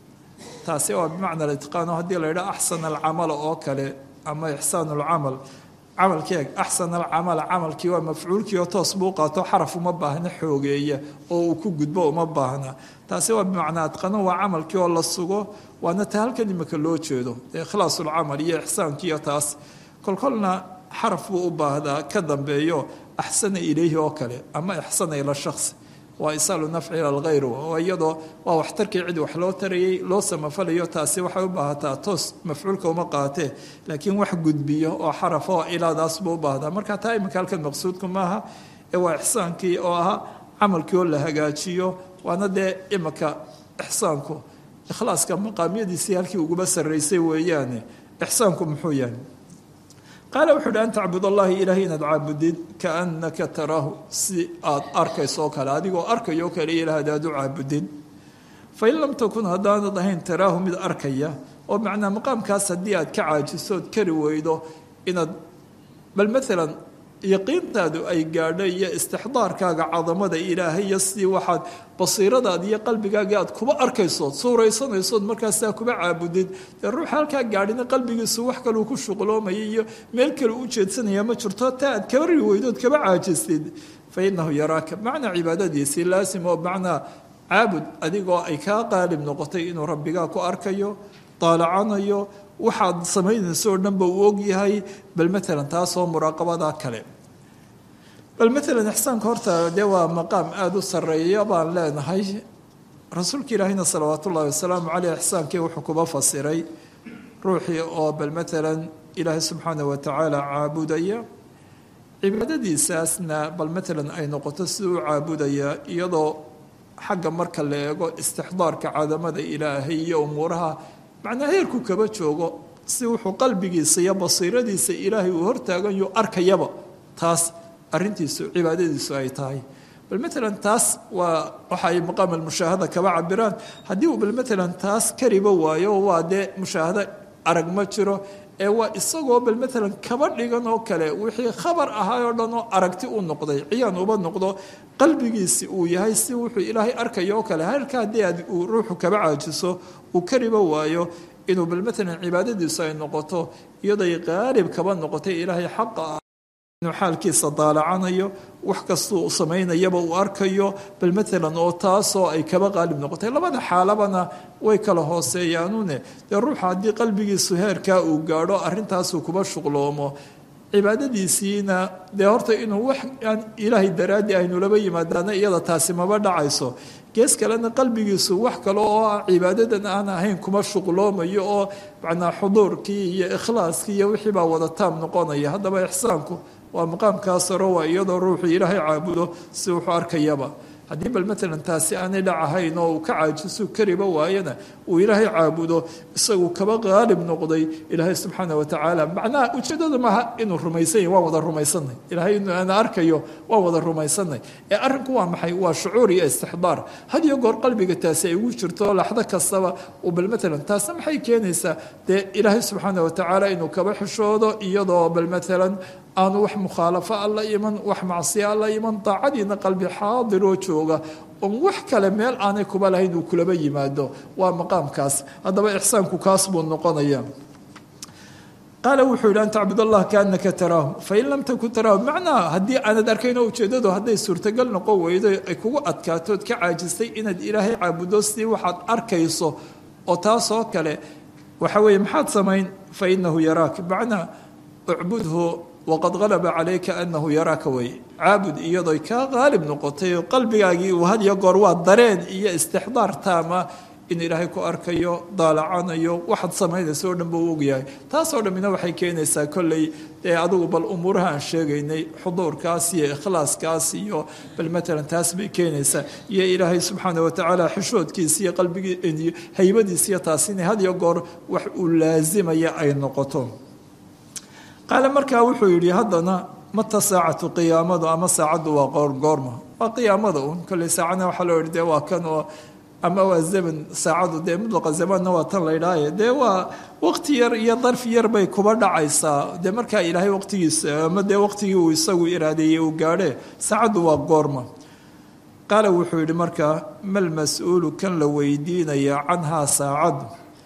taasi waa bimacna alitqaano haddii la yidhaha axsan alcamala oo kale ama ixsaan alcamal camalkii axsan alcamala camalkii waa mafcuulkii oo toos buu qaato xaraf uma baahna xoogeeya oo uu ku gudbo uma baahna taasi waa bimacnaa atqano waa camalkii oo la sugo waana ta halkan imika loo jeedo ikhlaasulcamal iyo ixsaankiiyo taas kolkolna xaraf buu u baahdaa ka dambeeyo axsana ilayhi oo kale ama ixsana ila shakhsi waa isaalu nafci ila alghayr iyadoo waa waxtarkii cid wax loo tarayay loo samafalayo taasi waxay u baahataa toos mafcuulka uma qaatee laakiin wax gudbiyo oo xaraf oo ilaadaas buu u baahdaa marka taa iminka halkan maqsuudku maaha ee waa ixsaankii oo ahaa camalkii oo la hagaajiyo waana dee iminka ixsaanku ikhlaaska maqaamyadiisii halkii uguba sarraysay weeyaane ixsaanku muxuu yahay qaala wuxuu uhi an tacbud allahi ilaahay inaad caabudid kaannaka taraahu si aad arkaysoo kale adigoo arkayoo kale ilaah adaad u caabudid fain lam takun haddaanad ahayn taraahu mid arkaya oo macnaa maqaamkaas haddii aad ka caajisood kari weydo inaad bal maalan yaqiintaadu ay gaadho iyo istixdaarkaaga cadamada ilaahay iyo sidii waxaad basiiradaad iyo qalbigaaga aad kuba arkaysood suuraysanaysood markaasaa kuba caabudid dee ruuxa halkaa gaadhina qalbigiisu wax kaleu ku shuqloomaya iyo meel kale u jeedsanaya ma jirto taa aad kaba ri weydood kaba caajistid fa innahu yaraaka macnaa cibaadadiisii laasim oo macnaa caabud adigoo ay kaa qaalib noqotay inuu rabbigaa ku arkayo daalacanayo waxaad samaynayso oo dhanba uu ogyahay bal maalan taasoo muraaqabada kale bal maalan ixsaanka horta dee waa maqaam aada u sarreeya baan leenahay rasuulka ilaahina salawaatu ullahi wasalaamu caleyh ixsaankii wuxuu kuba fasiray ruuxii oo bal maalan ilaahay subxaana wa tacaala caabudaya cibaadadiisaasna bal maalan ay noqoto siduu u caabudaya iyadoo xagga marka la eego istixdaarka cadamada ilaahay iyo umuuraha macnaa heerku kaba joogo si wuxuu qalbigiisa iyo basiiradiisa ilaahay uu hortaaganyo arkayaba taas arintiisu cibaadadiisu ay tahay bal maalan taas waa waxa ay maqaam almushaahada kaba cabiraan haddii uu bal maalan taas kariba waayo waa dee mushaahado arag ma jiro ee waa isagoo bal maalan kaba dhigan oo kale wixii khabar ahaayoo dhan oo aragti u noqday ciyaan uba noqdo qalbigiisi uu yahay si wuxuu ilaahay arkayo oo kale halka haddii aad uu ruuxu kaba caajiso uu kariba waayo inuu bal maalan cibaadadiisu ay noqoto iyaday qaalib kaba noqotay ilaahay xaqa ah inuu xaalkiisa daalacanayo wax kastuu u samaynayaba uu arkayo bal maalan oo taasoo ay kaba qaalib noqotay labada xaalabana way kala hooseeyaanune dee ruuxa haddii qalbigiisu heerkaa uu gaadho arrintaasuu kuba shuqloomo cibaadadiisiina dee horta inuu wax aan ilaahay daraaddi aynu laba yimaadaana iyada taasi maba dhacayso gees kalena qalbigiisu wax kale oo ah cibaadadan aan ahayn kuma shuqloomayo oo macnaa xuduurkii iyo ikhlaaskii iyo wixii baa wada taam noqonaya haddaba ixsaanku waa maqaamkaa saro waa iyadoo ruuxu ilaahay caabudo si wuxuu arkayaba haddii bal maalan taasi aanay dhacahayn oo uu ka caajiso kariba waayana uu ilaahay caabudo isagu kaba qaalib noqday ilaahay subxaana watacaala macnaha ujeedada maaha inuu rumaysan yahy waan wada rumaysanay ilaahay inuu ana arkayo waan wada rumaysanay ee arrinku waa maxay waa shucuur iyo istixdaar had iyo goor qalbiga taasi ay ugu jirto laxdo kastaba uu bal maalan taasna maxay keenaysaa dee ilaahay subxaana watacaala inuu kaba xishoodo iyadoo bal maalan aanu wax mukhaalafo alla iman wax macsiya alla iman daacadiina qalbi xaadiroo jooga oon wax kale meel aanay kuba lahayn uu kulaba yimaado waa maqaamkaas haddaba ixsaanku kaas buu noqonaya qaala wuxuu yidhi an tacbud allah kaanaka taraahu fain lam takun taraahu macnaha haddii aanad arkayn oo ujeeddadu hadday suurtagal noqon weydo ay kugu adkaatood ka caajistay inaad ilaahay caabudo sidii waxaad arkayso oo taasoo kale waxa weeye maxaad samayn fa inahu yaraak macnaha ucbudhu waqad qalaba calayka anahu yaraaka wey caabud iyadoy kaa qaalib noqotay oo qalbigaagii uu had iyo goor waa dareen iyo istixdaar taama in ilaahay ku arkayo daalacanayo waxaad samaynaysa oo dhan ba u ogyahay taasoo dhammina waxay keenaysaa kolley dee adugu bal umuuraha aan sheegaynay xuduurkaas iyo ikhlaaskaas iyo bal maalan taas bay keenaysaa iyo ilaahay subxaana watacaala xishoodkiisa iyo qalbigii haybadiisa iyo taas inay had iyo goor wax uu laasimaya ay noqoto qaale markaa wuxuu yidhi haddana mata saacatu qiyaamadu ama saacaddu waa goorma waa qiyaamada un kolley saacadna waxaa loo yihi dee waa kan oo ama waa zaman saacadu dee mudlaqa zamanna waa tan la ydhaaye dee waa waqti yar iyo darfi yar bay kuba dhacaysaa dee markaa ilaahay waqtigiisa ama dee waqtigii uu isagu iraadeeyey uu gaadhe saacaddu waa goorma qaala wuxuu yidhi markaa mal mas-uulu kan la weydiinaya canhaa saacaddu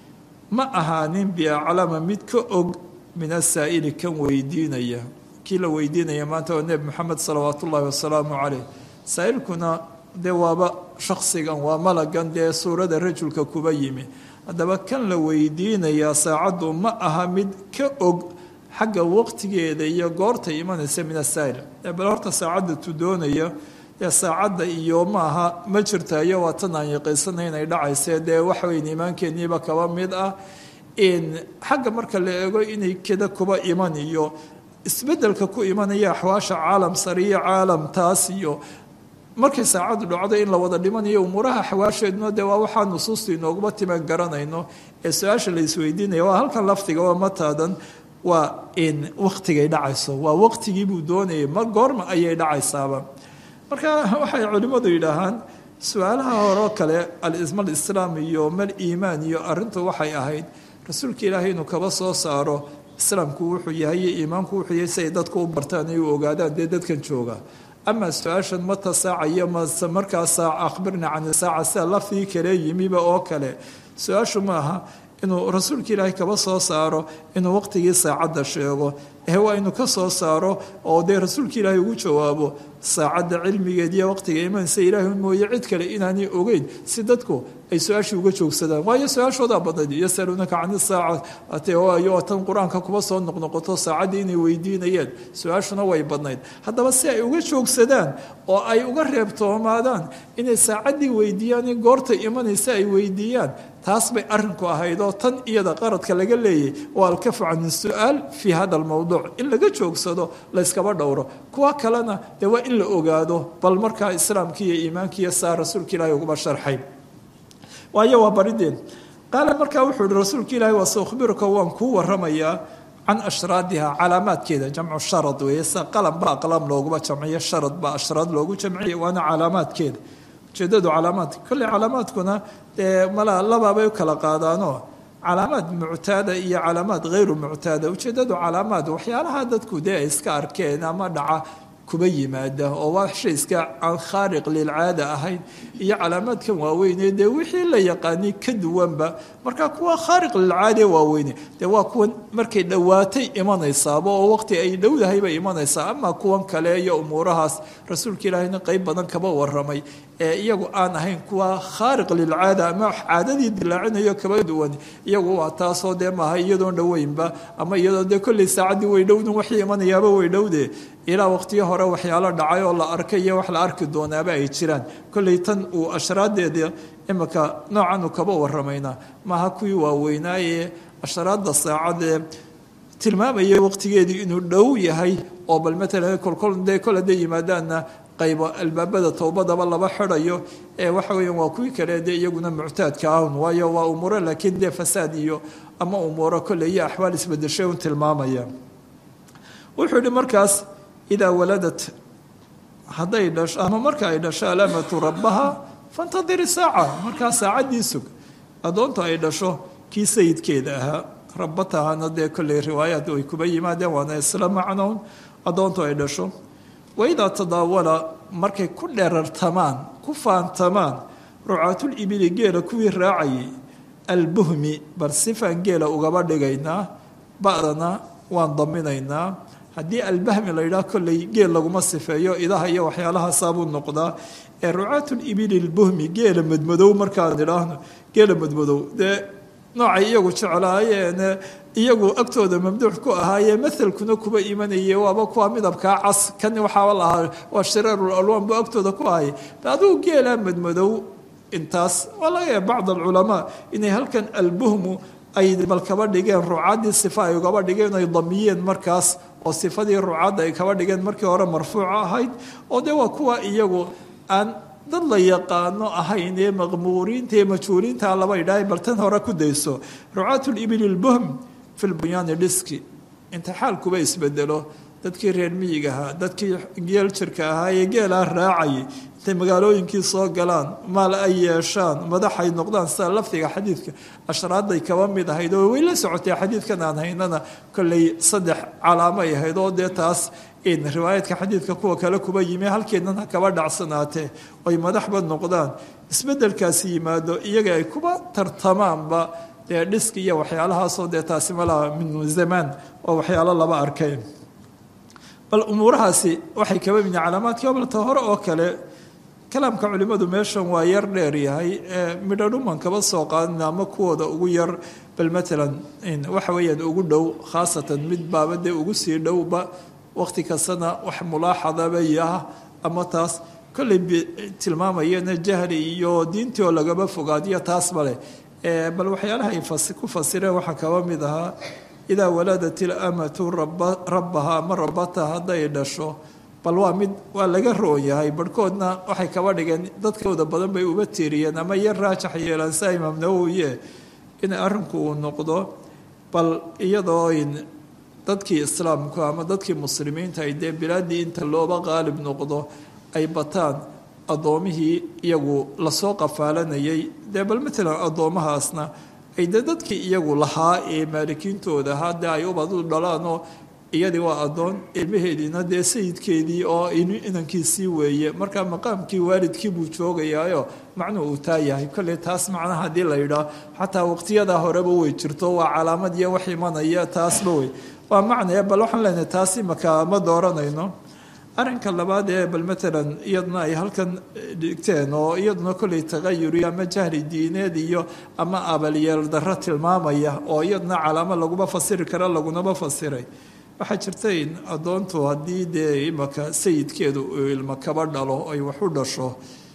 ma ahaanin biaclama mid ka og min asaa'ili kan weydiinaya kii la weydiinaya maanta waa nebi moxamed salawaat ullaahi wasalaamu caleyh saa'ilkuna dee waaba shaksigan waa malagan dee suurada rajulka kuba yimi haddaba kan la weydiinayaa saacaddu ma aha mid ka og xagga waqtigeeda iyo goortay imanaysa min asaa'il bal horta saacadda tu doonaya dee saacadda iyo maaha ma jirtayo waa tan aan yaqiisanay inay dhacaysee dee waxweyn iimaankeeniiba kaba mid ah in xagga marka la eego inay keda kuba iman iyo isbedelka ku imanaya axwaasha caalam sariya caalam taas iyo markay saacaddu dhacdo in la wada dhimanayo umuuraha xawaasheeduna dee waa waxaa nusuusta inooguma timan garanayno ee su-aasha la isweydiinaya waa halkan laftiga waa mataadan waa in waqtigay dhacayso waa waqtigii buu doonayay ma goorma ayay dhacaysaaba marka waxay culimmadu yidhaahaan su-aalaha horeo kale al islaam iyo mal iimaan iyo arrintu waxay ahayd rasuulka ilaahay inuu kaba soo saaro islaamku wuxuu yahay iyo iimaanku wuxuu yahay si ay dadku u bartaan ay u ogaadaan dee dadkan jooga ama su-aashan mata saaca iyo mase markaa saaca akhbirna can isaaca sida lafdigii kale yimiba oo kale su-aashu maaha inuu rasuulka ilaahay kaba soo saaro inuu waqtigii saacadda sheego waa inuu ka soo saaro oo dee rasuulka ilaahay ugu jawaabo saacadda cilmigeed iyo waqtiga imanaysa ilaahay mooye cid kale inaanay ogeyn si dadku ay su-aashii uga joogsadaan waayo su-aashoodaa badnayd yasaluunaka can isaacati waayo tan qur-aanka kuba soo noqnoqoto saacaddii inay weydiinayeen su-aashuna way badnayd haddaba si ay uga joogsadaan oo ay uga reebtoomaadaan inay saacaddii weydiiyaan in goorta imanaysa ay weydiiyaan taas bay arrinku ahayd oo tan iyada qaradka laga leeyay waa alkafu can su-aal fii hada almowduuc in laga joogsado layskaba dhowro kuwa kalena dee waa in la ogaado bal markaa islaamkii iyo iimaankiiyo saa rasuulka ilaahay uguba sharxay waayo waa barideen qaala markaa wuxuu yihi rasuulka ilaahay waa saukhbiruka waan kuu waramayaa can ashraadiha calaamaadkeeda jamcu sharad weeye sa qalam ba aqlaam looguma jamciyo sharad ba ashraad loogu jamciya waana calaamaadkeeda ujeedadu calaamaadka kolley calaamaadkuna dee malaa labaabay u kala qaadaanoo calaamaad muctaada iyo calaamaad hayru muctaada ujeedadu calaamaad waxyaalaha dadku dee ay iska arkeen ama dhaca kuba yimaada oo waa shay iska aan khaariq lilcaada ahayn iyo calaamaadkan waaweyne dee wixii la yaqaanay ka duwanba marka kuwa khaariq lilcaada waaweyne dee waa kuwan markay dhowaatay imanaysaaba oo waqti ay dhowdahay bay imanaysaa ama kuwan kale iyo umuurahaas rasuulka ilaahayna qeyb badan kaba waramay ee iyagu aan ahayn kuwa khaariq lilcaada ama caadadii dilaacinayo kaba duwan iyagu waa taasoo dee maaha iyadoon dhoweynba ama iyadoo dee kolley saacaddii way dhowdan waxii imanayaaba way dhowde ilaa waqtiyo hore waxyaalo dhacay oo la arkay iyo wax la arki doonaaba ay jiraan kolley tan uu ashraadeeda imika noocan uu kaba waramayna maaha kuwii waaweynaaye ashraadda saacadee tilmaamayay waqtigeedii inuu dhow yahay oo bal maalan kolkol dee kol hadday yimaadaanna qaybo albaabada towbadaba laba xidhayo waxa weeyaan waa kuwii kale dee iyaguna muctaadka ahun waayo waa umuuro laakiin dee fasaad iyo ama umuuro kolley iyo axwaal isbedeshay un tilmaamaya wuxuu yihi markaas idaa waladat hadday dhasho ama marka ay dhasho alamatu rabbaha fantadiri saaca markaa saacaddii sug addoontu ay dhasho kii sayidkeeda ahaa rabatahana dee kolley riwaayaad ay kuba yimaadeen waana isla macnown addoontu ay dhasho waidaa tadaawala markay ku dherartamaan ku faantamaan rucaatul ibili geela kuwii raacayay albuhmi bal sifaan geela ugaba dhigaynaa ba'dana waan daminaynaa haddii albahmi la yidhaah kolley geel laguma sifeeyo idaha iyo waxyaalahasaabuu noqdaa rucaatul ibili lbuhmi geela madmadow markaan idhaahno geela madmadow dee noocay iyagu jeclaayeen iyagu agtooda mamduux ku ahaayee maalkuna kuba imanayay waaba kuwa midabkaa cas kan waxaaba lahaa waa shiraarul alwaan buu agtooda ku ahayay aduu geelaa madmadow intaas waa laga yaaba bacd alculamaa inay halkan albuhmu ay bal kaba dhigeen ruucaddii sifa ay ugaba dhigeen ay damiyeen markaas oo sifadii ruucadda ay kaba dhigeen markii hore marfuuca ahayd oo dee waa kuwa iyagu aan dad la yaqaano ahayn ee maqmuuriinta ee majhuuliinta laba idhaahay bal tan hore ku dayso rucaatul ibili lbuhm fi lbunyaani dhiski inta xaalkuba isbedelo dadkii reer miyiga ahaa dadkii geel jirka ahaa ee geelaa raacayay intay magaalooyinkii soo galaan maal ay yeeshaan madaxay noqdaan sida lafdiga xadiidka ashraaday kaba mid ahayd oo way la socotay xadiidkan aan haynana kolley 3 calaamo ay ahayd oo dee taas in riwaayadka xadiidka kuwa kale kuba yimi halkeedana kaba dhacsanaatee oy madaxba noqdaan isbedelkaasi yimaado iyaga ay kuba tartamaanba dee dhiski iyo waxyaalahaasoo dee taasi malaha min zamaan oo waxyaalo laba arkay bal umuurahaasi waxay kaba mid calaamaadkii obalta hore oo kale kalaamka culimadu meeshan waa yar dheer yahay midho dhuman kaba soo qaadina ama kuwooda ugu yar bal matalan waxa weeyaan ugu dhow khaasatan mid baaba dee ugu sii dhowba waqti kastana wax mulaaxadaba yaha ama taas kolley tilmaamayana jahli iyo diintii oo lagaba fogaadiyo taas bale bal waxyaalaha ay ku fasireen waxaa kaba mid ahaa idaa waladat ilamatu rabbaha ama rabataha hadday dhasho bal waa laga roon yahay barhkoodna waxay kaba dhigeen dadkooda badan bay uba tiiriyeen ama yar raajax yeelaan saa imaam nawowiye in arrinku uu noqdo bal iyadoo dadkii islaamku ama dadkii muslimiinta ay dee bilaaddii inta looba qaalib noqdo ay bataan addoomihii iyagu lasoo qafaalanayay dee bal matalan addoomahaasna ay dee dadkii iyagu lahaa ee maalikiintooda ahaa dee ay ubad u dhalaanoo iyadii waa addoon ilmaheediina dee sayidkeedii oo inankiisii weeye markaa maqaamkii waalidkii buu joogayaayo macnuu uu taa yahay kolley taas macnaha haddii la yidhaah xataa waqtiyadaa horeba way jirto waa calaamad iyo wax imanaya taasba wey waa macnaya bal waxaan leenahay taas imaka ma dooranayno arrinka labaad ee bal matalan iyaduna ay halkan dhigteen oo iyaduna kolley tagayuri ama jahli diineed iyo ama abalyeel darro tilmaamaya oo iyaduna calaamo laguma fasiri kara lagunaba fasiray waxaa jirta in addoontu haddii dee imaka sayidkeedu uu ilmo kaba dhalo ay wax u dhasho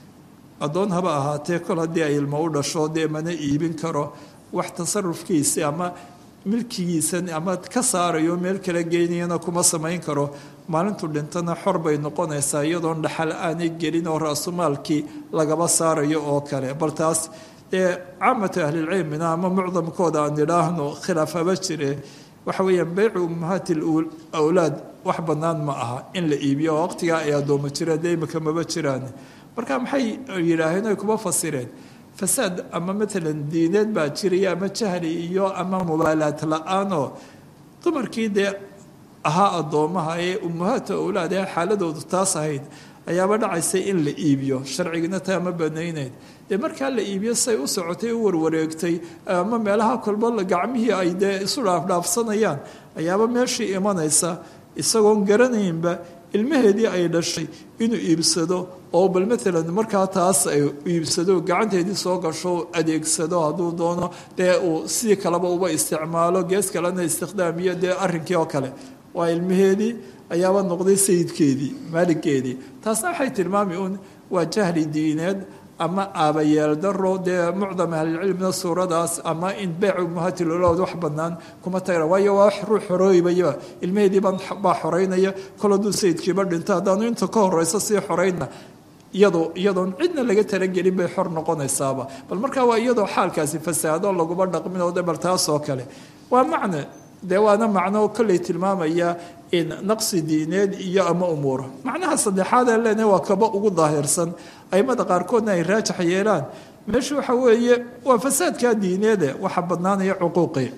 addoon haba ahaatee kol haddii ay ilmo u dhasho dee mana iibin karo wax tasarufkiisi ama milkigiisa ama ka saarayo meel kala geynayana kuma samayn karo maalintu dhintana xor bay noqonaysaa iyadoon dhaxal aanay gelin oo ra-sumaalkii lagaba saarayo oo kale bal taas dee caamatu ahlilcilmina ama mucdamkooda aan idhaahno khilaaf haba jire waxa weeyaan beycu ummahaati awlaad wax bannaan ma aha in la iibiyo oo waqtigaa ay addoomo jireen dee imika maba jiraan marka maxay yidhaaheen ay kuma fasireen fasaad ama matalan diineed baa jiraya ama jahli iyo ama mubaalaad la-aanoo dumarkii dee ahaa addoomaha ee ummahaatu awlaad ee xaaladoodu taas ahayd ayaaba dhacaysay in la iibiyo sharcigina taa ma banaynayd dee markaa la iibiyo say u socotay u warwareegtay ama meelaha kolba gacmihii ay dee isu dhaafdhaafsanayaan ayaaba meeshii imanaysa isagoon garanaynba ilmaheedii ay dhashay inuu iibsado oo bal matalan markaa taas ay iibsado gacanteedii soo gasho adeegsado hadduu doono dee uu sidii kaleba uba isticmaalo gees kalena istikhdaamiyo dee arrinkii oo kale waa ilmaheedii ayaaba noqday sayidkeedii maaligkeedii taasna waxay tilmaami un waa jahli diineed ama aabayeel daro dee mucdam ahlilcilmina suuradaas ama in beec umahatilood wax banaan kuma tagra waayo waa wax ruux xorooybayaba ilmaheedii baa xoreynaya kol hadduu sayidkiiba dhinto haddaanu inta ka horeyso sii xoreyna iyadoon cidna laga talagelin bay xor noqonaysaaba bal markaa waa iyadoo xaalkaasi fasaado laguma dhaqmin oo de bal taasoo kale waa macne dee waana macno kolley tilmaamaya in naqsi diineed iyo ama umuura macnaha saddexaad aan leenahay waa kaba ugu daahirsan aimada qaarkoodna ay raajax yeelaan meesha waxa weeye waa fasaadkaa diineede waxa badnaanaya cuquuqii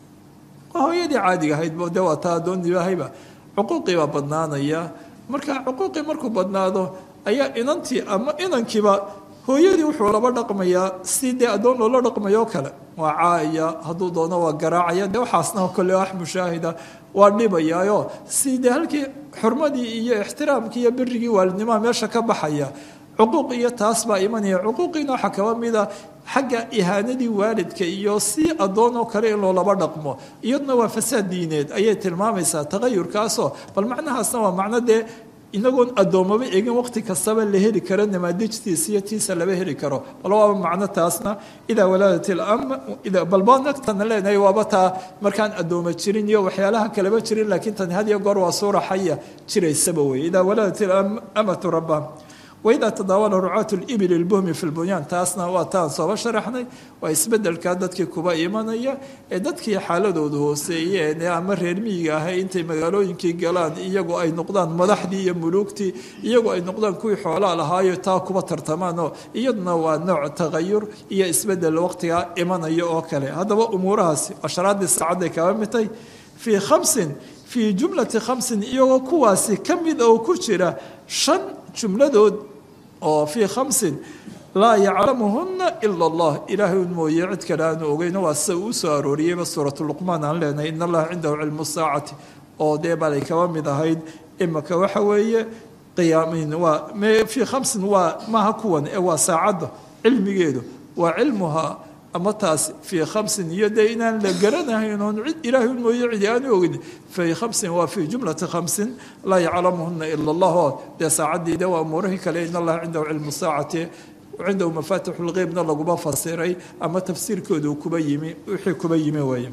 waa hooyadii caadiga ahayd de waa taa adoonibahayba cuquuqii baa badnaanaya marka cuquuqii markuu badnaado ayaa inantii ama inankiiba hooyadii wuxuu laba dhaqmayaa si dee addoon loola dhaqmayo kale waa caaya hadduu doono waa garaacaya dee waxaasna kolle wax mushaahida waa dhibayaayo si dee halkii xurmadii iyo ixtiraamkii iyo birigii waalidnimaha meesha ka baxaya cuquuq iyo taas baa imanaya cuquuqiina waxaa kaba mida xagga ihaanadii waalidka iyo si addoon oo kale in loolaba dhaqmo iyaduna waa fasaad diineed ayay tilmaamaysaa taqayurkaasoo bal macnahaasna waa macno dee inagoon addoommaba egin waqti kastaba la heli karo namaadijtiisa iyo tiisa laba heli karo bal waaba macno taasna idaa walaadat balbanagtana leenahay waaba taa markaan addooma jirin iyo waxyaalaha kaleba jirin laakiin tani had iyo goor waa suura xaya jiraysaba weye idaa walaadat ilamatu rabba waidaa tadaawala rucaatu libil ilbuhmi fi lbunyaan taasna waa taan sooba sharaxnay waa isbedelkaa dadkii kuba imanaya ee dadkii xaaladoodu hooseeyeen ee ama reer miyiga ahay intay magaalooyinkii galaan iyagoo ay noqdaan madaxdii iyo muluugtii iyagoo ay noqdaan kuwii xoolaa lahaayo taa kuba tartamaanoo iyaduna waa nooc tagayur iyo isbedel waqtigaa imanaya oo kale haddaba umuurahaasi ashraadii saacadday kaba mitay fii khamsin fii jumlati khamsin iyagoo kuwaasi ka mid oo ku jira shan jumladood oo fii khamsin laa yaclamuhuna ila allah ilaahay un mooye cid kale aanu ogeyno waa sida uu soo arooriyeyba suuratu luqmaan aan leenahay in allaha cindahu cilmu saacati oo dee balay kaba mid ahayd imaka waxa weeye qiyaamin waa fii khamsin waa maaha kuwan ee waa saacadda cilmigeedu waa cilmuhaa ama taas fii khamsin iyo dee inaan la garanahayn oon cid ilaahay un mooye cidi aanu ogin fii khamsin waa fii jumlati khamsin laa yaclamuhuna ila allah oo dee saacaddii de waa umuurihii kale in allaha cindahu cilmu saacati cindahu mafaatixu lqeybna laguma fasiray ama tafsiirkoodu kuba yimi wixii kuba yimi weeye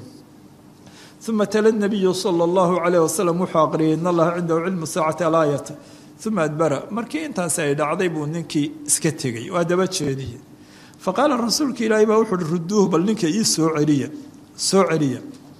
uma tala nabiyu sala allahu calayh wasalam wuxuu aqriyay in allaha cindahu cilmu saacati alaayata uma adbara markii intaasi ay dhacday buu ninkii iska tegey waa daba jeediyey faqaala rasuulka ilaahay baa wuxu uhi ruduuhu bal ninka ii soo celiya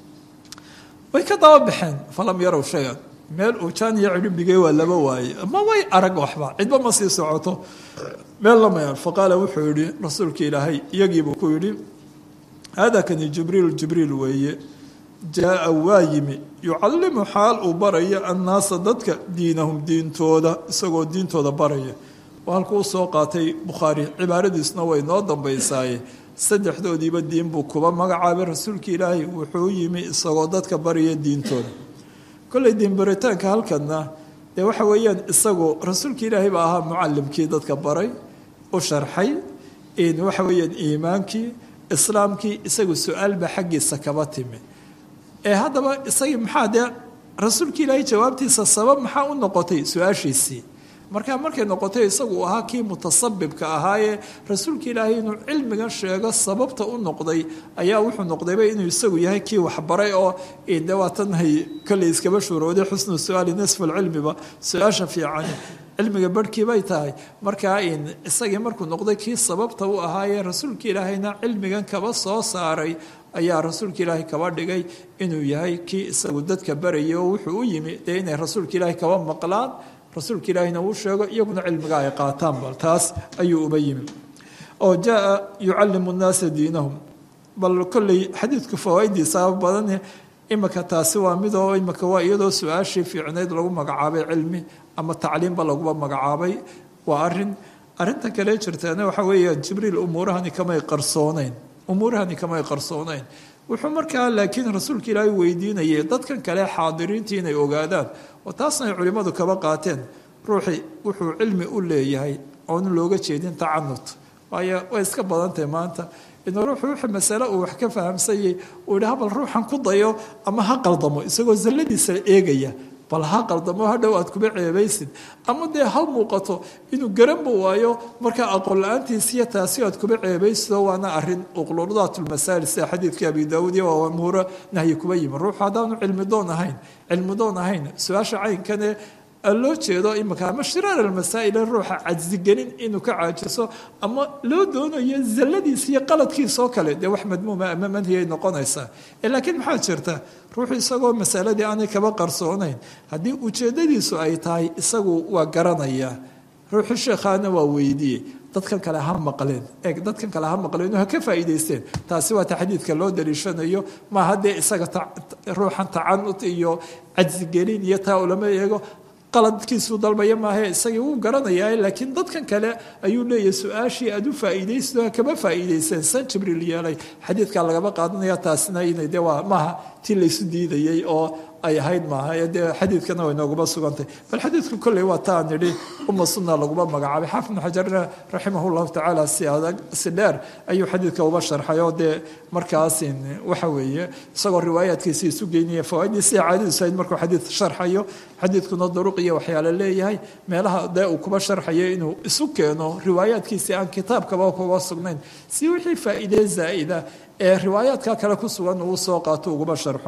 way ka daba baxeen falam yarow shay-an meel uu jaan iyo cidhibigay waa laba waaye ma way arag waxba cidba ma sii socoto meel lamayaan faqaala wuxuu yihi rasuulka ilaahay iyagiibuu ku yidhi haadaa kani jibriil weeye jaa-a waa yimi yucallimu xaal uu baraya annaasa dadka diinahum diintooda isagoo diintooda baraya halkuu soo qaatay bukhaari cibaaradiisna way noo dambaysaaye saddexdoodiiba diin buu kuba magacaabay rasuulka ilaahay wuxuu yimi isagoo dadka baraya diintooda kolley diin baritaanka halkana dee waxa weeyaan isagu rasuulka ilaahay baa ahaa mucalimkii dadka baray u sharxay waxa weeyaan iimaankii islaamkii isagu su-aalba xaggiisa kaba timi haddaba isagii maxaa dee rasuulka ilaahay jawaabtiisa sabab maxaa u noqotay su-aashiisii markay noqotay isagu ahaa kii mutasabibka ahaayee rasuulka ilaahay inuu cilmigan sheego sababta u noqday ayaa wuxuu noqdayba inuu isagu yahay kii waxbaray oo de waatanhay kolley iskaba shuurooday xusnu su-aali nisfu lcilmiba su-aasha fiican cilmiga barhkii bay tahay markaa isagii markuu noqday kii sababta u ahaayee rasuulka ilaahayna cilmigan kaba soo saaray ayaa rasuulka ilaahay kaba dhigay inuu yahay kii isagu dadka barayay oo wuxuu u yimi dee inay rasuulka ilaahay kaba maqlaan rasuulka ilaahina uu sheego iyaguna cilmiga ay qaataan bal taas ayuu uba yimi oo jaa yucallimu nnaasa diinahum bal kolley xadiidku fawaa'idiisa badan imaka taasi waa mid oo imaka waa iyadoo su-aashii fiicneyd lagu magacaabay cilmi ama tacliimba laguba magacaabay waa arinta kale jirtaana waxa weeyaan jibriil umuurahani kamay qarsooneyn wuxuu markaa laakiin rasuulka ilaahay weydiinayay dadkan kale xaadiriintii inay ogaadaan oo taasna ay culimmadu kaba qaateen ruuxii wuxuu cilmi u leeyahay oona looga jeedin tacanut waayo way iska badantahay maanta inuu ruuxu wixii masale uu wax ka fahamsanyay uu yidhi habal ruuxan ku dayo ama ha qaldamo isagoo zalladiisa eegaya bal ha qaldamo hadhow aad kuba ceebaysid ama dee ha muuqato inuu garanba waayo markaa aqoon la-aantiisiiyo taasi aad kuba ceebaysido waana arin uqluudaatulmasaa'il sida xadiidkii abi daawuud iyo waa umuuro nahyi kuba yimi ruuxu haddaanu cilmidoon ahayn su-aasha caynkane loo jeedo imika ama shiraar almasaa'il ruuxa cajsigelin inuu ka caajiso ama loo doonayo zalladiisa iyo qaladkiisoo kale dee wax madmuuma ama manhiyay noqonaysaa laakiin maxaa jirta ruuxu isagoo masaladii aanay kaba qarsoonayn haddii ujeedadiisu ay tahay isagu waa garanaya ruuxu sheekhaana waa weydiiyey dadkan kale ha maqleen dadkan kale ha maqleen ha ka faa'iidaysteen taasi waa ta xadiidka loo daliishanayo ma haddee isaga ruuxan tacanut iyo cajsigelin iyo taa ulama eego qaladkiisuu dalbaya maahe isagii wuu garanayaa laakiin dadkan kale ayuu leeyahay su-aashii aad u faa'iidaysto kama faa'iidayseen san jibriil yeelay xadiidkaa lagama qaadanaya taasina inay dee waa maaha tii laysu diidayay oo ay ahayd maaha dee xadiidkana way nooguma sugantay bal xadiidku kolley waa ta aan nidhi uma sunna laguma magacaabay xaafid ibnu xajarna raximah llahu tacaala si dheer ayuu xadiidka uba sharxay oo dee markaasin waxa weeye isagoo riwaayaadkiisa isu geynaya fawaaidii sida caadadiisu ahayd markuu xadiid sharxayo xadiidkuna duruq iyo waxyaale leeyahay meelaha dee uu kuba sharxayo inuu isu keeno riwaayaadkiisii aan kitaabkaba kuba sugnayn si wixii faa'iidee zaa'ida ee riwaayaadka kale ku sugan uu soo qaato uguba sharxo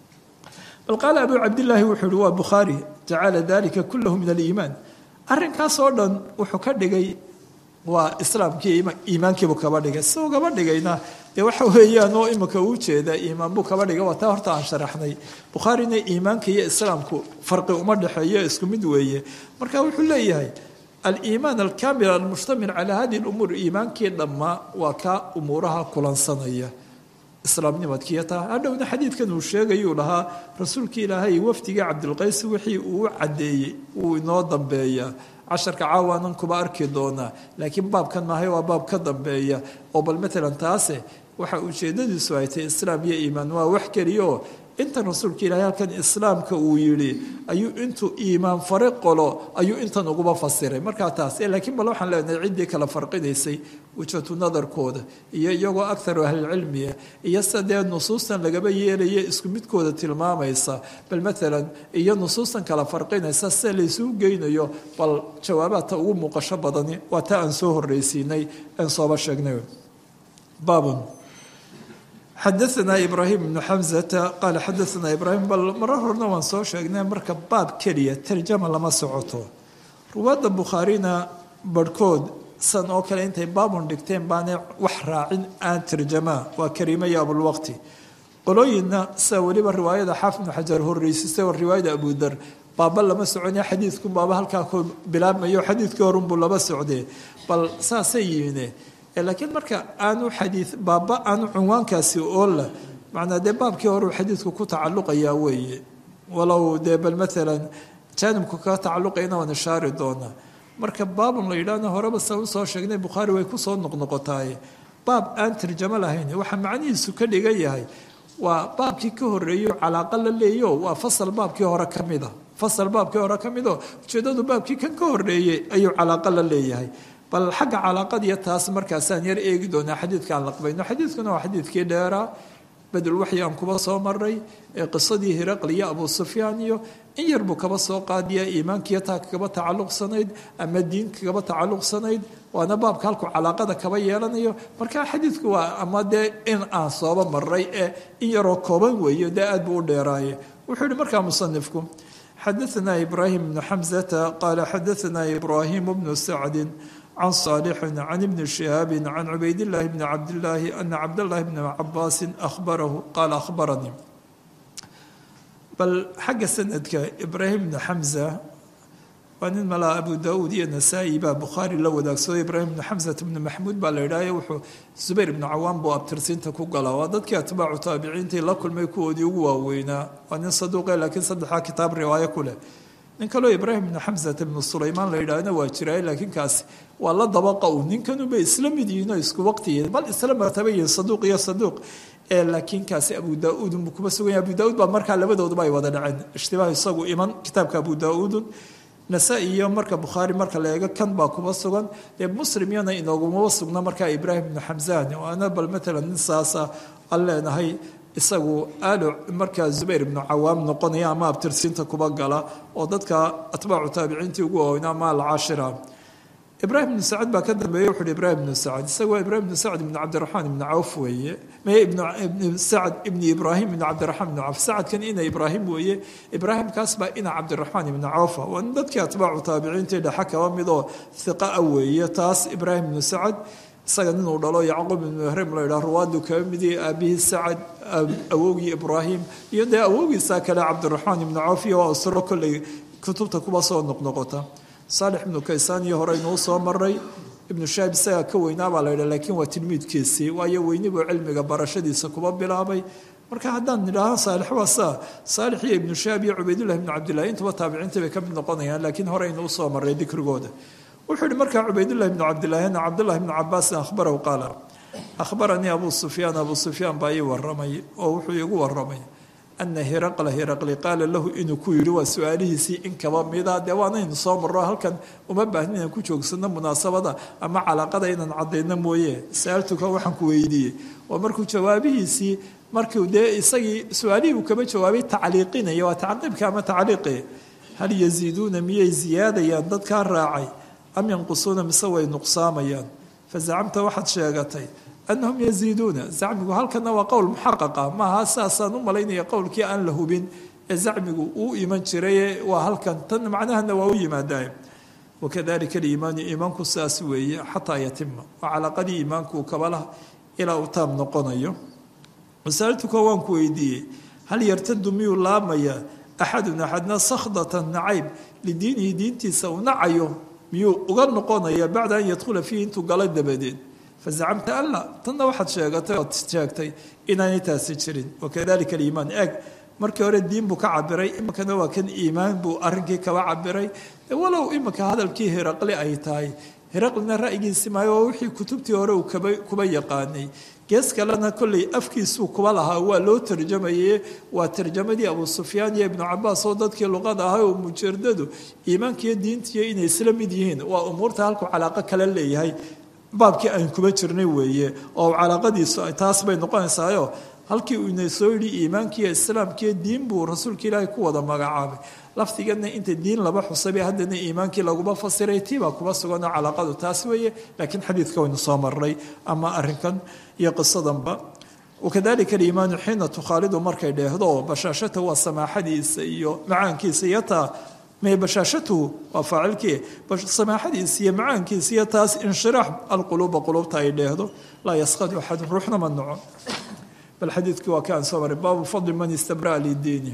bal qaala abu cabdillaahi wuxuu uhi waa bukhaari jacala dalika kullahu min aliimaan arrinkaas oo dhan wuxuu ka dhigay waa islaamkii iimaankiibuu kaba dhigay si uu kaba dhigayna dee waxa weeyaan oo imika uu jeeda iimaan buu kaba dhigay waa taa horta aan sharaxnay bukhaarina iimaanka iyo islaamku farqi uma dhexeeyo isku mid weeye marka wuxuu leeyahay aliimaan alkaamil almushtamil calaa hadihi lumuur iimaankii dhammaa waa kaa umuuraha kulansanaya islaamnimadkiiyo taa hadhowna xadiidkan uu sheegayuu lahaa rasuulkii ilaahay wafdigii cabdilqays wixii uu u caddeeyey wuu inoo dambeeyaa casharka caawaanan kuba arki doonaa laakiin baabkan maahay waa baab ka dambeeya oo bal matalan taase waxa ujeedadiisu ay tahay islaam iyo iimaan waa wax keliyaoo intan rasuulka ilaahay halkan islaamka uu yidhi ayuu intuu iimaan fare qolo ayuu intan uguba fasiray markaa taas laakiin bal waxaan leenahay ciddii kala farqinaysay wajhatu nadarkooda iyo iyagoo akharu ahlilcilmiya iyo sadee nusuustan lagaba yeelaya isku midkooda tilmaamaysa bal matalan iyo nusuustan kala farqinaysa sida laysuu geynayo bal jawaabaadta ugu muuqasho badani waa taa aan soo horreysiinay aan sooba sheegnay baabun xadaثna ibrahim ibnu xamزata qaala xadaثna ibrahim bal marar horna waan soo sheegnay marka baab keliya tarjama lama socoto ruwaadda bukhaarina barhkood san oo kale intay baabun dhigteen baanay wax raacin aan tarjamaa waa kariima iyo abulwaqti qolooyinna sida weliba riwaayada xaafid ibnu xajar horreysisay oo riwaayada abudar baaba lama soconaya xadiidku baaba halkaa ku bilaabmayo xadiidkii horunbuu laba socdee bal saasay yimine laakiin marka aanu xadiid baaba aanu cunwaankaasi oola macnaa dee baabkii hore uu xadiidku ku tacalluqayaa weeye walow dee bal maalan jaanibku kaga tacalluqayna waan ishaari doonaa marka baabun la yidhaahna horeba sa usoo sheegnay bukhaari way kusoo noqnoqotaaye baab aan tarjamo lahayn waxaa macnihiisu ka dhigan yahay waa baabkii ka horeeyo calaaqa la leeyo waa fasal baabkii hore ka mida fasal baabkii hore ka midoo ujeedadu baabkii kan ka horeeyey ayuu calaaqa la leeyahay bal xagga calaaqadiiyo taas markaasaan yar eegi doonaa xadiidkaan laqbayno xadiidkuna waa xadiidkii dheeraa badulwaxyi aan kuba soo maray ee qisadii hiraql iyo abu sufyaan iyo in yar buu kaba soo qaadiya iimaankiiyo taa kagaba tacalluqsanayd ama diinka kaba tacalluqsanayd waana baabka halku calaaqada kaba yeelanayo marka xadiidku waa ama dee in aan sooba maray ee in yaroo kooban weeyo dee aad buu u dheeraaye wuxuu yihi markaa musanifku xadaثna ibraahim bnu xamزata qaala xadaثna ibraahim bnu sacdi can صالح can ibni شihaabi can cubayd الlahi bni cabdالlahi ana cabdالlahi bna cabaasi ahbarahu qaala ahbaranii bal xagga sanadka ibraahim bnu xamza waa nin malaa abu daauud iyo nasaa-i baa bukhaari la wadaagsado ibraahim bnu xamzata bnu maxmuud baa la yidhahyo wuxuu zubayr ibnu cawaan buu abtirsiinta ku galaa waa dadkii atbaacu taabiciintii la kulmay kuwoodii ugu waaweynaa waa nin saduuqe laakiin saddexaa kitaab riwaayo ku leh nin kaloo ibraahim ibnu xamzata ibnu sulaymaan la yidhaahna waa jiray laakiin kaasi waa la dabaqa u ninkanubay isla mid yihiin oo isku waqtiyihiin bal isla martaba yihiin saduuq iyo saduuq laakiin kaasi abu daa-uudun buu kuma sugan yahay abu daa-uud baa markaa labadooduba ay wada dhaceen ishtibaah isagu iman kitaabka abu daa-uudun nasaa-i iyo marka bukhaari marka la eego kan baa kuma sugan dee muslim iyana inoogumaba sugna markaa ibraahim ibnu xamzaan waana bal matalan nin saasa aan leenahay isagu aalo markaa zubayr ibnu cawaam noqonaya ama abtirsiinta kuba gala oo dadka atbaacu taabiciintii ugu waaweynaa ama alcaashira ibraahim ibnu sacad baa ka dambeeyey wuxu uhi ibraahim ibnu sacad isagu waa ibraahim ibnu sacad ibnu cabdiraxmaan ibnu cawf weeye ibnu sacad ibni ibraahim ibnu cabdiraxmaan ibnu cawf sacadkan ina ibraahim weeye ibraahimkaas baa ina cabdiraxmaan ibnu cawfa waa dadkii atbaacu taabiciintii dhexa kaba mid oo hiqa a weeye taas ibraahim ibnu sacad isaga ninuu dhalo yacquub ibnu mahrim la yidhaha ruwaadu kaba midii aabihii sacad awowgii ibraahim iyo dee awowgiisa kale cabdiraxmaan ibnu cawf iyo waa usro kolley kutubta kuba soo noqnoqota saalix ibnu kaysaan iyo hore inuu soo maray ibnu shaab isagaa ka weynaa baa la yidhaha laakiin waa tilmiidkiisii waayo weynibuu cilmiga barashadiisa kuba bilaabay marka haddaan nidhaaho saalix waa saa saalix iyo ibnu shaab iyo cubaydullahi ibnu cabdillahi intuba taabiciintii bay ka mid noqonayaan laakiin hore inuu soo maray dikrigooda wuxuu yihi markaa cubaydullahi ibnu cabdillahi ana cabdullahi ibnu cabaasin akhbarahu qaala akhbaranii abu sufyaan baa ii waramay oo wuxuu iigu waramay ana hiraqli qaala lahu inuu ku yidhi waa su-aalihiisii in kaba mida dee waanaynu soo marro halkan uma baahnin inaan ku joogsano munaasabada ama calaaqada inaan caddayno mooye saaltuka waxaan ku weydiiyey oo markuu jawaabihiisii markuu dee isagii su-aalihii uu kaba jawaabay tacliiqinaya waa tacqiibka ama tacliiqi hal yaziiduuna miyay ziyaadayaan dadkaa raacay am yanqusuuna mise way nuqsaamayaan fazacamta waxaad sheegatay anahum yaziiduuna zacmigu halkana waa qowl muxaqaqa maaha saasaan u malaynaya qowlkii aan la hubin ee zacmigu uu iman jiray waa halkan tan macnahana waa u yimaadaye wakadalika aliimaanu iimaanku saas weeye xataa yatima waa calaaqadii iimaanku kabalah ilaa uu taam noqonayo masaalituka waan ku weydiiyey hal yartadu miyuu laamaya axadun axadna sakhdatan nacayb lidiinihi diintiisa uu nacayo miyuu uga noqonaya bacda an yadkhula fiihi intuu galo dabadeed fazacamta alla tanna waxaad sheegtay inaanay taasi jirin wakadalika aliimaan eeg markii hore diin buu ka cabiray iminkana waa kan iimaan buu arrinkii kaba cabiray walow iminka hadalkii hiraqli ay tahay hiraqlina ra'yigiisi maayo waa wixii kutubtii hore uu kuba yaqaanay gees kalena kolley afkiisuu kuba lahaa waa loo tarjamaye waa tarjamadii abu sufyaan iyo ibnu cabaas oo dadkii luqada ahay oo mujaradadu iimaankiiyo diintiiyo inay isla mid yihiin waa umuurta halkuu calaaqo kale leeyahay baabkii aan kuba jirnay weeye oo calaaqadiisu taas bay noqonaysaayo halkii uu ina soo yidhi iimaankiiyo islaamkiiyo diin buu rasuulka ilaahay ku wada magacaabay lafdigana inta diin laba xusabay haddana iimaankii laguma fasiray tiibaa kuba suganoo calaaqadu taas weeye laakiin xadiidka waynu soo marnay ama arrinkan iyo qisadanba wakadalika aliimaanu xiina tukhaalidu markay dheehdo bashaashata waa samaaxadiisa iyo macaankiisa iyo taa bashaashatuhu waa faacilkii samaaxadiisa iyo macaankiisa iyo taas inshiraax alquluuba quluubta ay dheehdo laa yaskadu axadun ruuxna ma naco bal xadiidkii waa kaan soo maray baabu fadli man istabraa lidiini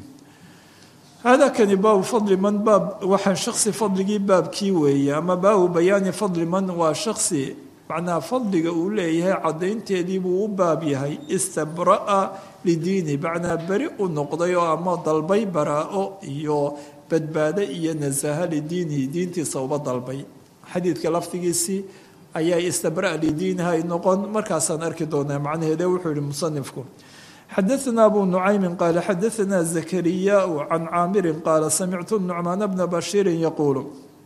hada kani baabu fadli man baab waxaa shaksi fadligii baabkii weeye ama baabu bayaani fadli man waa shaksi macnaha fadliga uu leeyahay caddaynteedii buu u baab yahay istabra'a lidiini macnaa beri u noqday oo ama dalbay baraa-o iyo badbaado iyo nasaha lidiinihi diintiisa uba dalbay xadiidka lafdigiisii ayaa istabraa lidiiniha ay noqon markaasaan arki doonaa macnaheede wuxuu yihi musanifku xadaثna abu nucaymi qaala xadaثna zakariyaau can caamirin qaala samictu nucmaan bna bashiirin yaquulu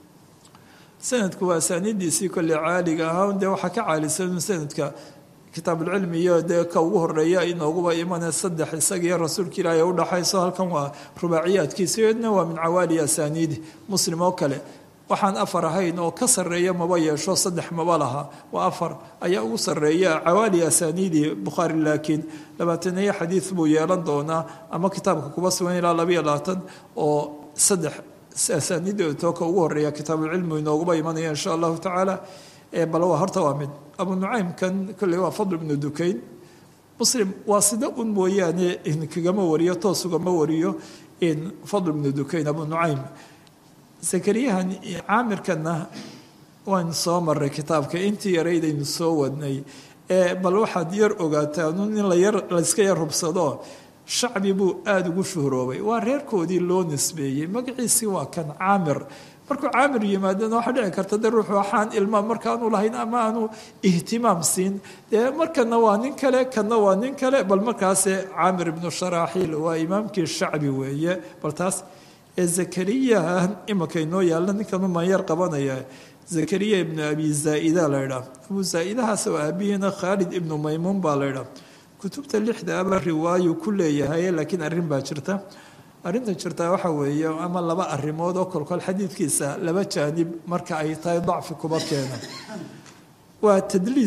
sanadku waa asaanidiisii kolley caaliga ahaa dee waxaa ka caalisan sanadka kitaabulcilmi iyo dee ka ugu horeeya inooguba imanee saddex isagiiyo rasuulka ilaahay udhaxayso halkan waa rubaaciyaadkiisa iyadna waa min cawaali asaaniidi muslim oo kale waxaan afar ahayn oo ka sarreeya maba yeesho saddex maba laha waa afar ayaa ugu sarreeya cawaali asaaniidi bukhaari laakiin 20 xadiid buu yeelan doonaa ama kitaabka kuba sugan ilaa 22 oo saddex asaaniidto ka ugu horeeya kitaabulcilmi inooguba imanaya insha allahu tacaala bal waa horta waa mid abu nucaymkan kolley waa fadl ibnu dukayn muslim waa sida un mooyaane kagama wariyo toos ugama wariyo fadl ibnu dukayn abu nucaym zakariyahan caamirkana waan soo maray kitaabka intii yaraydaynu soo wadnay bal waxaad yar ogaataa in layska yar hubsado shacbi buu aada ugu shuhroobay waa reerkoodii loo nisbeeyey magaciisii waa kan caamir markuu caamir yimaadana waxaa dhici karta de ruuxu waxaan ilmaa markaanu lahayn ama aanu ihtimaam siin dee markana waa nin kale kana waa nin kale bal markaase caamir ibnu sharaaxiil waa imaamkii shacbi weeye bal taas zakariyahan imanka inoo yaalla ninkanu manyar qabanaya zakariya ibnu abi zaa-ida la ydhaah abu zaa-idahaas oo aabihiina khaalid ibnu maymuun baa la ydhaah kutubta lixda aba riwaayu ku leeyahay laakiin arrin baa jirta arrinta jirtaa waxa weeye ama laba arrimood oo kolkol xadiidkiisa laba jaanib marka ay tahay dacfi kuba keena waa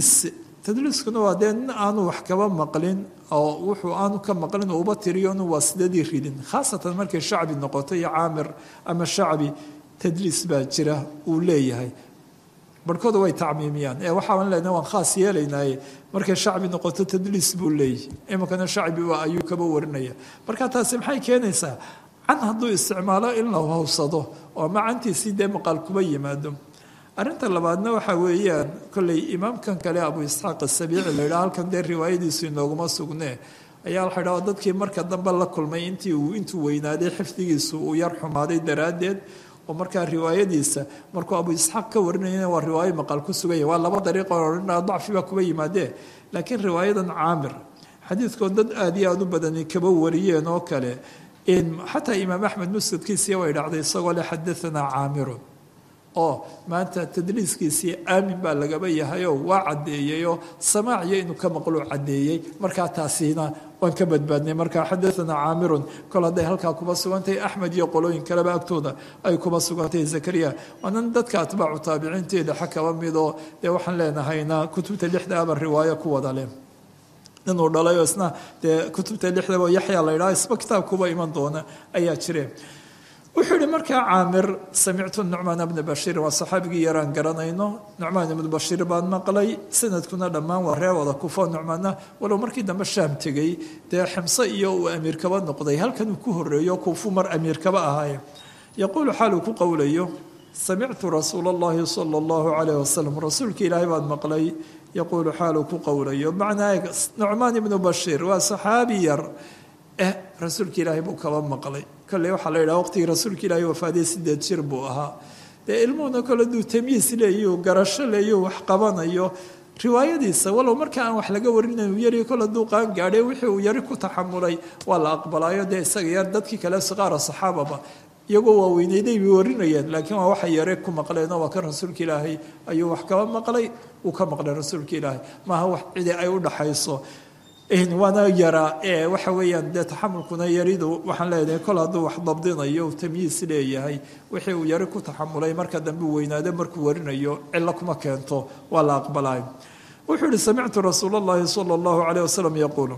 tadliiskuna waa dee nin aanu wax kaba maqlin oo wuxuu aanu ka maqlin uba tiriyo inu waa sidadii ridin khaasatan markay shacbi noqoto iyo caamir ama shacbi tadliis baa jira uu leeyahay barhkooda way tacmiimiyaan ee waxaan leenahay waan khaas yeelaynaaye markay shacbi noqoto tadliis buu leeyahay iminkana shacbi waa ayuu kaba warinaya marka taasi maxay keenaysaa can hadduu isticmaalo in la hawsado oo macantiisii dee maqaal kuba yimaado arrinta labaadna waxa weeyaan kolley imaamkan kale abu isxaaq asabiici la yidhaha halkan dee riwaayadiisu inooguma sugnee ayaa waxa yidhaha dadkii marka dambe la kulmay intuu weynaaday xifdigiisu uu yar xumaaday daraaddeed oo markaa riwaayadiisa markuu abu isxaaq ka warinayana waa riwaayo maqaal ku suganya waa laba dariiqo odhanaa dacfi baa kuba yimaadee laakiin riwaayadan caamir xadiidkood dad aada iyo aada u badani kaba wariyeen oo kale xataa imaam axmed musnadkiisiya way dhacday isagoo le xadaanaa caamirun oo maanta tadliiskiisii aamin baa lagaba yahayoo waa caddeeyeyoo samaaciyo inuu ka maqlo caddeeyey markaa taasina waan ka badbaadnay markaa xadaanaa caamirun kol hadday halkaa kuba sugantahay axmed iyo qolooyin kaleba agtooda ay kuba sugantahay zakariya waanan dadka atbaacu taabiciinteeda xa kaba midoo dee waxaan leenahayna kutubta lixda aba riwaayo ku wada leh inuu dhalayoo isna dee kutubta lixdaba yaxya la yidhaha isba kitaab kuba iman doona ayaa jireen wuxuu yihi markaa caamir samictu nucmaan bna bashiir waa saxaabigii yaraan garanayno nucmaan ibnu bashiir baan maqlay sanadkuna dhammaan waa ree wada kufo nucmaanna walow markii dambe shaam tegey dee ximse iyo uu amiir kaba noqday halkan uu ku horeeyo kuufu mar amiir kaba ahaaye yaquulu xaaluu ku qowlayo samictu rasuula allahi sala allahu calayh wasalam rasuulka ilaahay baan maqlay yaquulu xaaluu ku qowlayo macnaa nucmaan ibnu bashiir waa saxaabi yar rasuulka ilaahay buu kaba maqlay kolley waxaa la yidhaha waqtigii rasuulka ilaahay wafaadiyey 8 jir buu ahaa dee ilmuhuna kole duu tamyiis leeyo garasho leeyo wax qabanayo riwaayadiisa walow marka aan wax laga warinayn uu yari kole duu qaan gaadhay wixii uu yari ku taxamulay waa la aqbalayo dee isaga yar dadkii kale siqaara saxaababa iyagoo waaweyneyday bay warinayeen laakiin waa waxay yare ku maqleen oo waa kan rasuulka ilaahay ayuu wax kaba maqlay uu ka maqlay rasuulka ilaahay maaha wax cidi ay u dhaxayso waana yaraa waxa weeyaan dee taxamulkuna yaridu waxaan leedahay kol hadduu wax dabdinayo tamyiis leeyahay wixii uu yari ku taxamulay marka dambe uu weynaado markuu warinayo cilo kuma keento waa la aqbalay wuxuu yihi samictu rasuula allahi sala allahu calayh wasalam yaquulu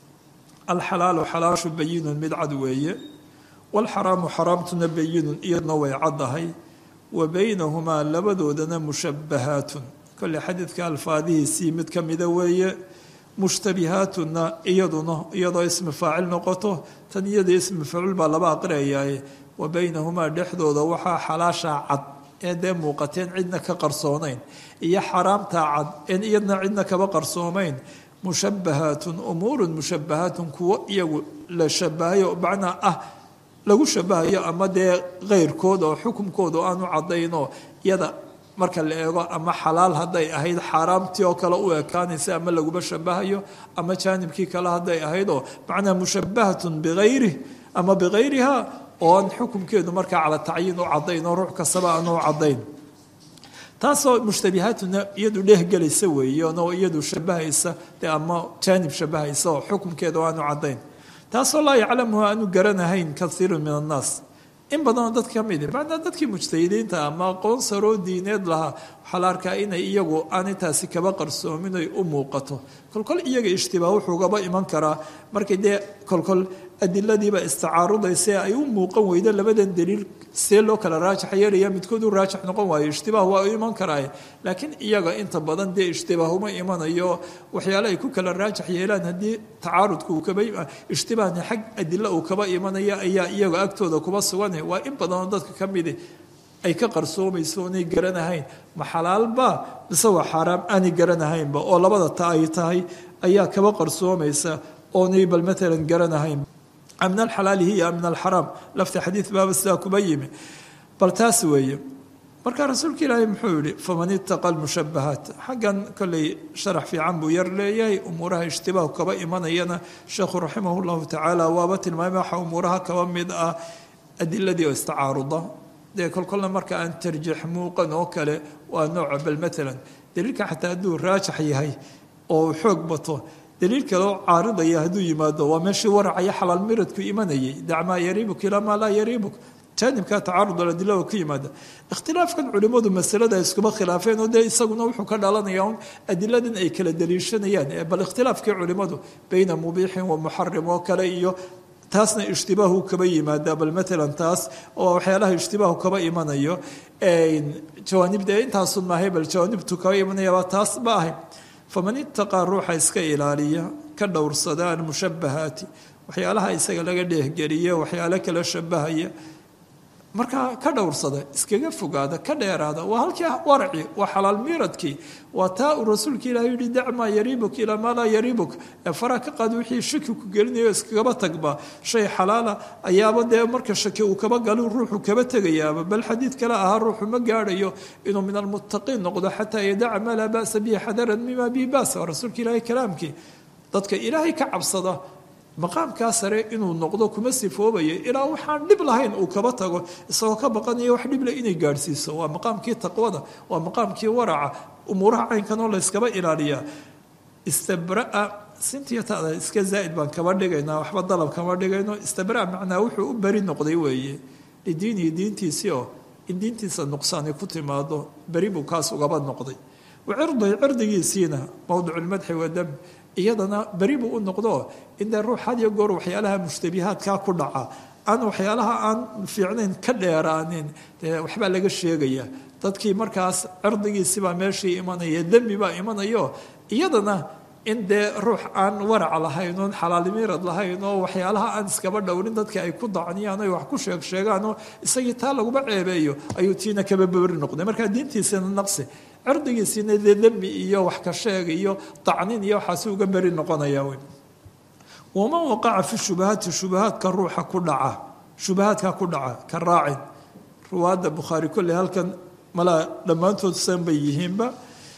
alxalaalu xalaashu bayinun mid cad weeye waalxaraamu xaraamtuna bayinun iyadna way caddahay wa baynahumaa labadoodana mushabbahaatun kolley xadiidka alfaadihiisii mid ka mida weeye mushtabihaatuna iyadoo ismi faacil noqoto tan iyada ismi facuul baa laba aqriyaye wa baynahumaa dhexdooda waxaa xalaashaa cad ee dee muuqateen cidna ka qarsoonayn iyo xaraamtaa cad een iyadna cidna kaba qarsoomayn mushabbahaatun umuurun mushabbahaatun kuwo iyagu la shabahayo macnaa ah lagu shabahayo ama dee keyrkood oo xukumkooda aanu caddaynoo iyada marka la eego ama xalaal hadday ahayd xaaraamtii oo kale u ekaanaysa ama laguba shabahayo ama jaanibkii kale hadday ahaydoo macnaa mushabahatun biayrih ama bikayriha oon xukumkeedu markaa cala tacyiin u cadayn oo ruux kastaba aanu cadayn taasoo mushtabihaatuna iyadu dhehgelaysa weeyanoo iyadu shabahaysa dee ama jaanib shabahaysa oo xukumkeedu aanu cadayn taasoo laa yaclamuha aanu garanahayn kaiiru min annaas in badanoo dad ka midi macnaa dadkii mujtahidiinta ama aqoon saroo diineed lahaa waxaa la arkaa inay iyagu aanay taasi kaba qarsoomin ay u muuqato kolkol iyaga ishtibaah wuxuugaba iman karaa markay dee kolkol adiladiiba istacaarudaysa ay u muuqan weydo labadan daliil see loo kala raajax yeelaya midkood u raajax noqon waayo ishtibaah waa u iman karaaye laakiin iyaga inta badan dee ishtibaah uma imanayo waxyaale ay ku kala raajax yeelaan haddii tacaarudka uu kaba ishtibaahni xag adilo uu kaba imanaya ayaa iyaga agtooda kuba sugan waa in badanoo dadka ka midi ay ka qarsoomayso oonay garanahayn ma xalaalba mise waa xaaraam aanay garanahaynba oo labada ta ay tahay ayaa kaba qarsoomaysa oonay bal maalan garanahayn min alxalaali hiya min alxaraam lafta xadiid baaba sidaa kuba yimi bal taas weeye marka rasuulka ilaahay muxuu yihi faman itaqa lmushabahaat xaggan kolley sharax fiican buu yar leeyahay umuuraha ishtibaahu kaba imanayana sheekhu raximah llahu tacaala waaba tilmaamay waxa umuuraha kaba mid ah adiladii oo istacaaruda dee kolkolna marka aan tarjiix muuqan oo kale waa nooca bal maalan daliilka xataa hadduu raajax yahay oo xoog bato daliil kaleo caaridaya hadduu yimaado waa meeshii waracaya xalaal miradku imanayay dacmaa yariibuk ilaa maa laa yariibuk jaanibka tacaarud aladila oo ka yimaada ikhtilaafkan culimmadu masalada iskuma khilaafeen oo dee isaguna wuxuu ka dhalanaya un adiladan ay kala daliishanayaan bal ikhtilaafkii culimmadu bayna mubiixin wa muxarim oo kale iyo taasna ishtibaahu kaba yimaada bal maalan taas oo waxyaalaha ishtibaahu kaba imanayo jawaanibda intaasun maahay bal jawaanibtu kaba imanayaba taas ma ahay faman itaqaa ruuxa iska ilaaliya ka dhowrsada almushabahaati waxyaalaha isaga laga dheehgeliya waxyaalo kala shabahaya markaa ka dhowrsada iskaga fogaada ka dheeraada waa halkii waraci waa xalaal miiradkii waa taa uu rasuulka ilaahay yihi dacmaa yariibuk ilaa maa laa yariibuk faraa ka qaad wixii shaki ku gelinayo iskagaba tagba shay xalaala ayaaba dee marka shaki uu kaba galo ruuxu kaba tegayaaba bal xadiid kale ahaa ruuxu ma gaadhayo inuu min almuttaqiin noqdo xataa yadaca maa laa ba'sa bihi xadaran mima bihi ba'sa waa rasuulka ilaahay kalaamkii dadka ilaahay ka cabsada maqaamkaa sare inuu noqdo kuma sifoobaya ilaa waxaan dhib lahayn uu kaba tago isagoo ka baqanaya wax dhible inay gaadhsiiso waa maqaamkii taqwada waa maqaamkii waraca umuuraha caynkan oo la yskaba ilaaliyaa istabraa sintiyatada iska zaa'id baan kaba dhigaynaa waxba dalab kama dhigayno istabraa macnaa wuxuu u beri noqday weeye lidiinihi diintiisii oo in diintiisa nuqsaani ku timaado beri buu kaas ugaba noqday wacirday cirdigiisiina mowdiculmadxi wadam iyadana beri buu u noqdo indee ruux had iyo goor waxyaalaha mushtabihaadkaa ku dhaca aan waxyaalaha aan fiicnayn ka dheeraanin dee waxbaa laga sheegaya dadkii markaas cirdigiisibaa meeshii imanaya dembi baa imanayo iyadana in dee ruux aan warac lahayn oon xalaalimiirad lahayn oo waxyaalaha aan iskaba dhowrin dadka ay ku dacniyaan ay wax ku sheegsheegaan oo isagii taa laguba ceebeeyo ayuu tiina kaba beri noqday markaa diintiisana naqsi cirdigiisiina dee dembi iyo wax ka sheeg iyo dacnin iyo waxaasi uga beri noqonaya wey waman waqaca fi shubahaati shubahaadka ruuxa ku dhaca shubahaadka ku dhaca ka raacin ruwaadda bukhaari kolley halkan malaa dhammaantood san bay yihiinba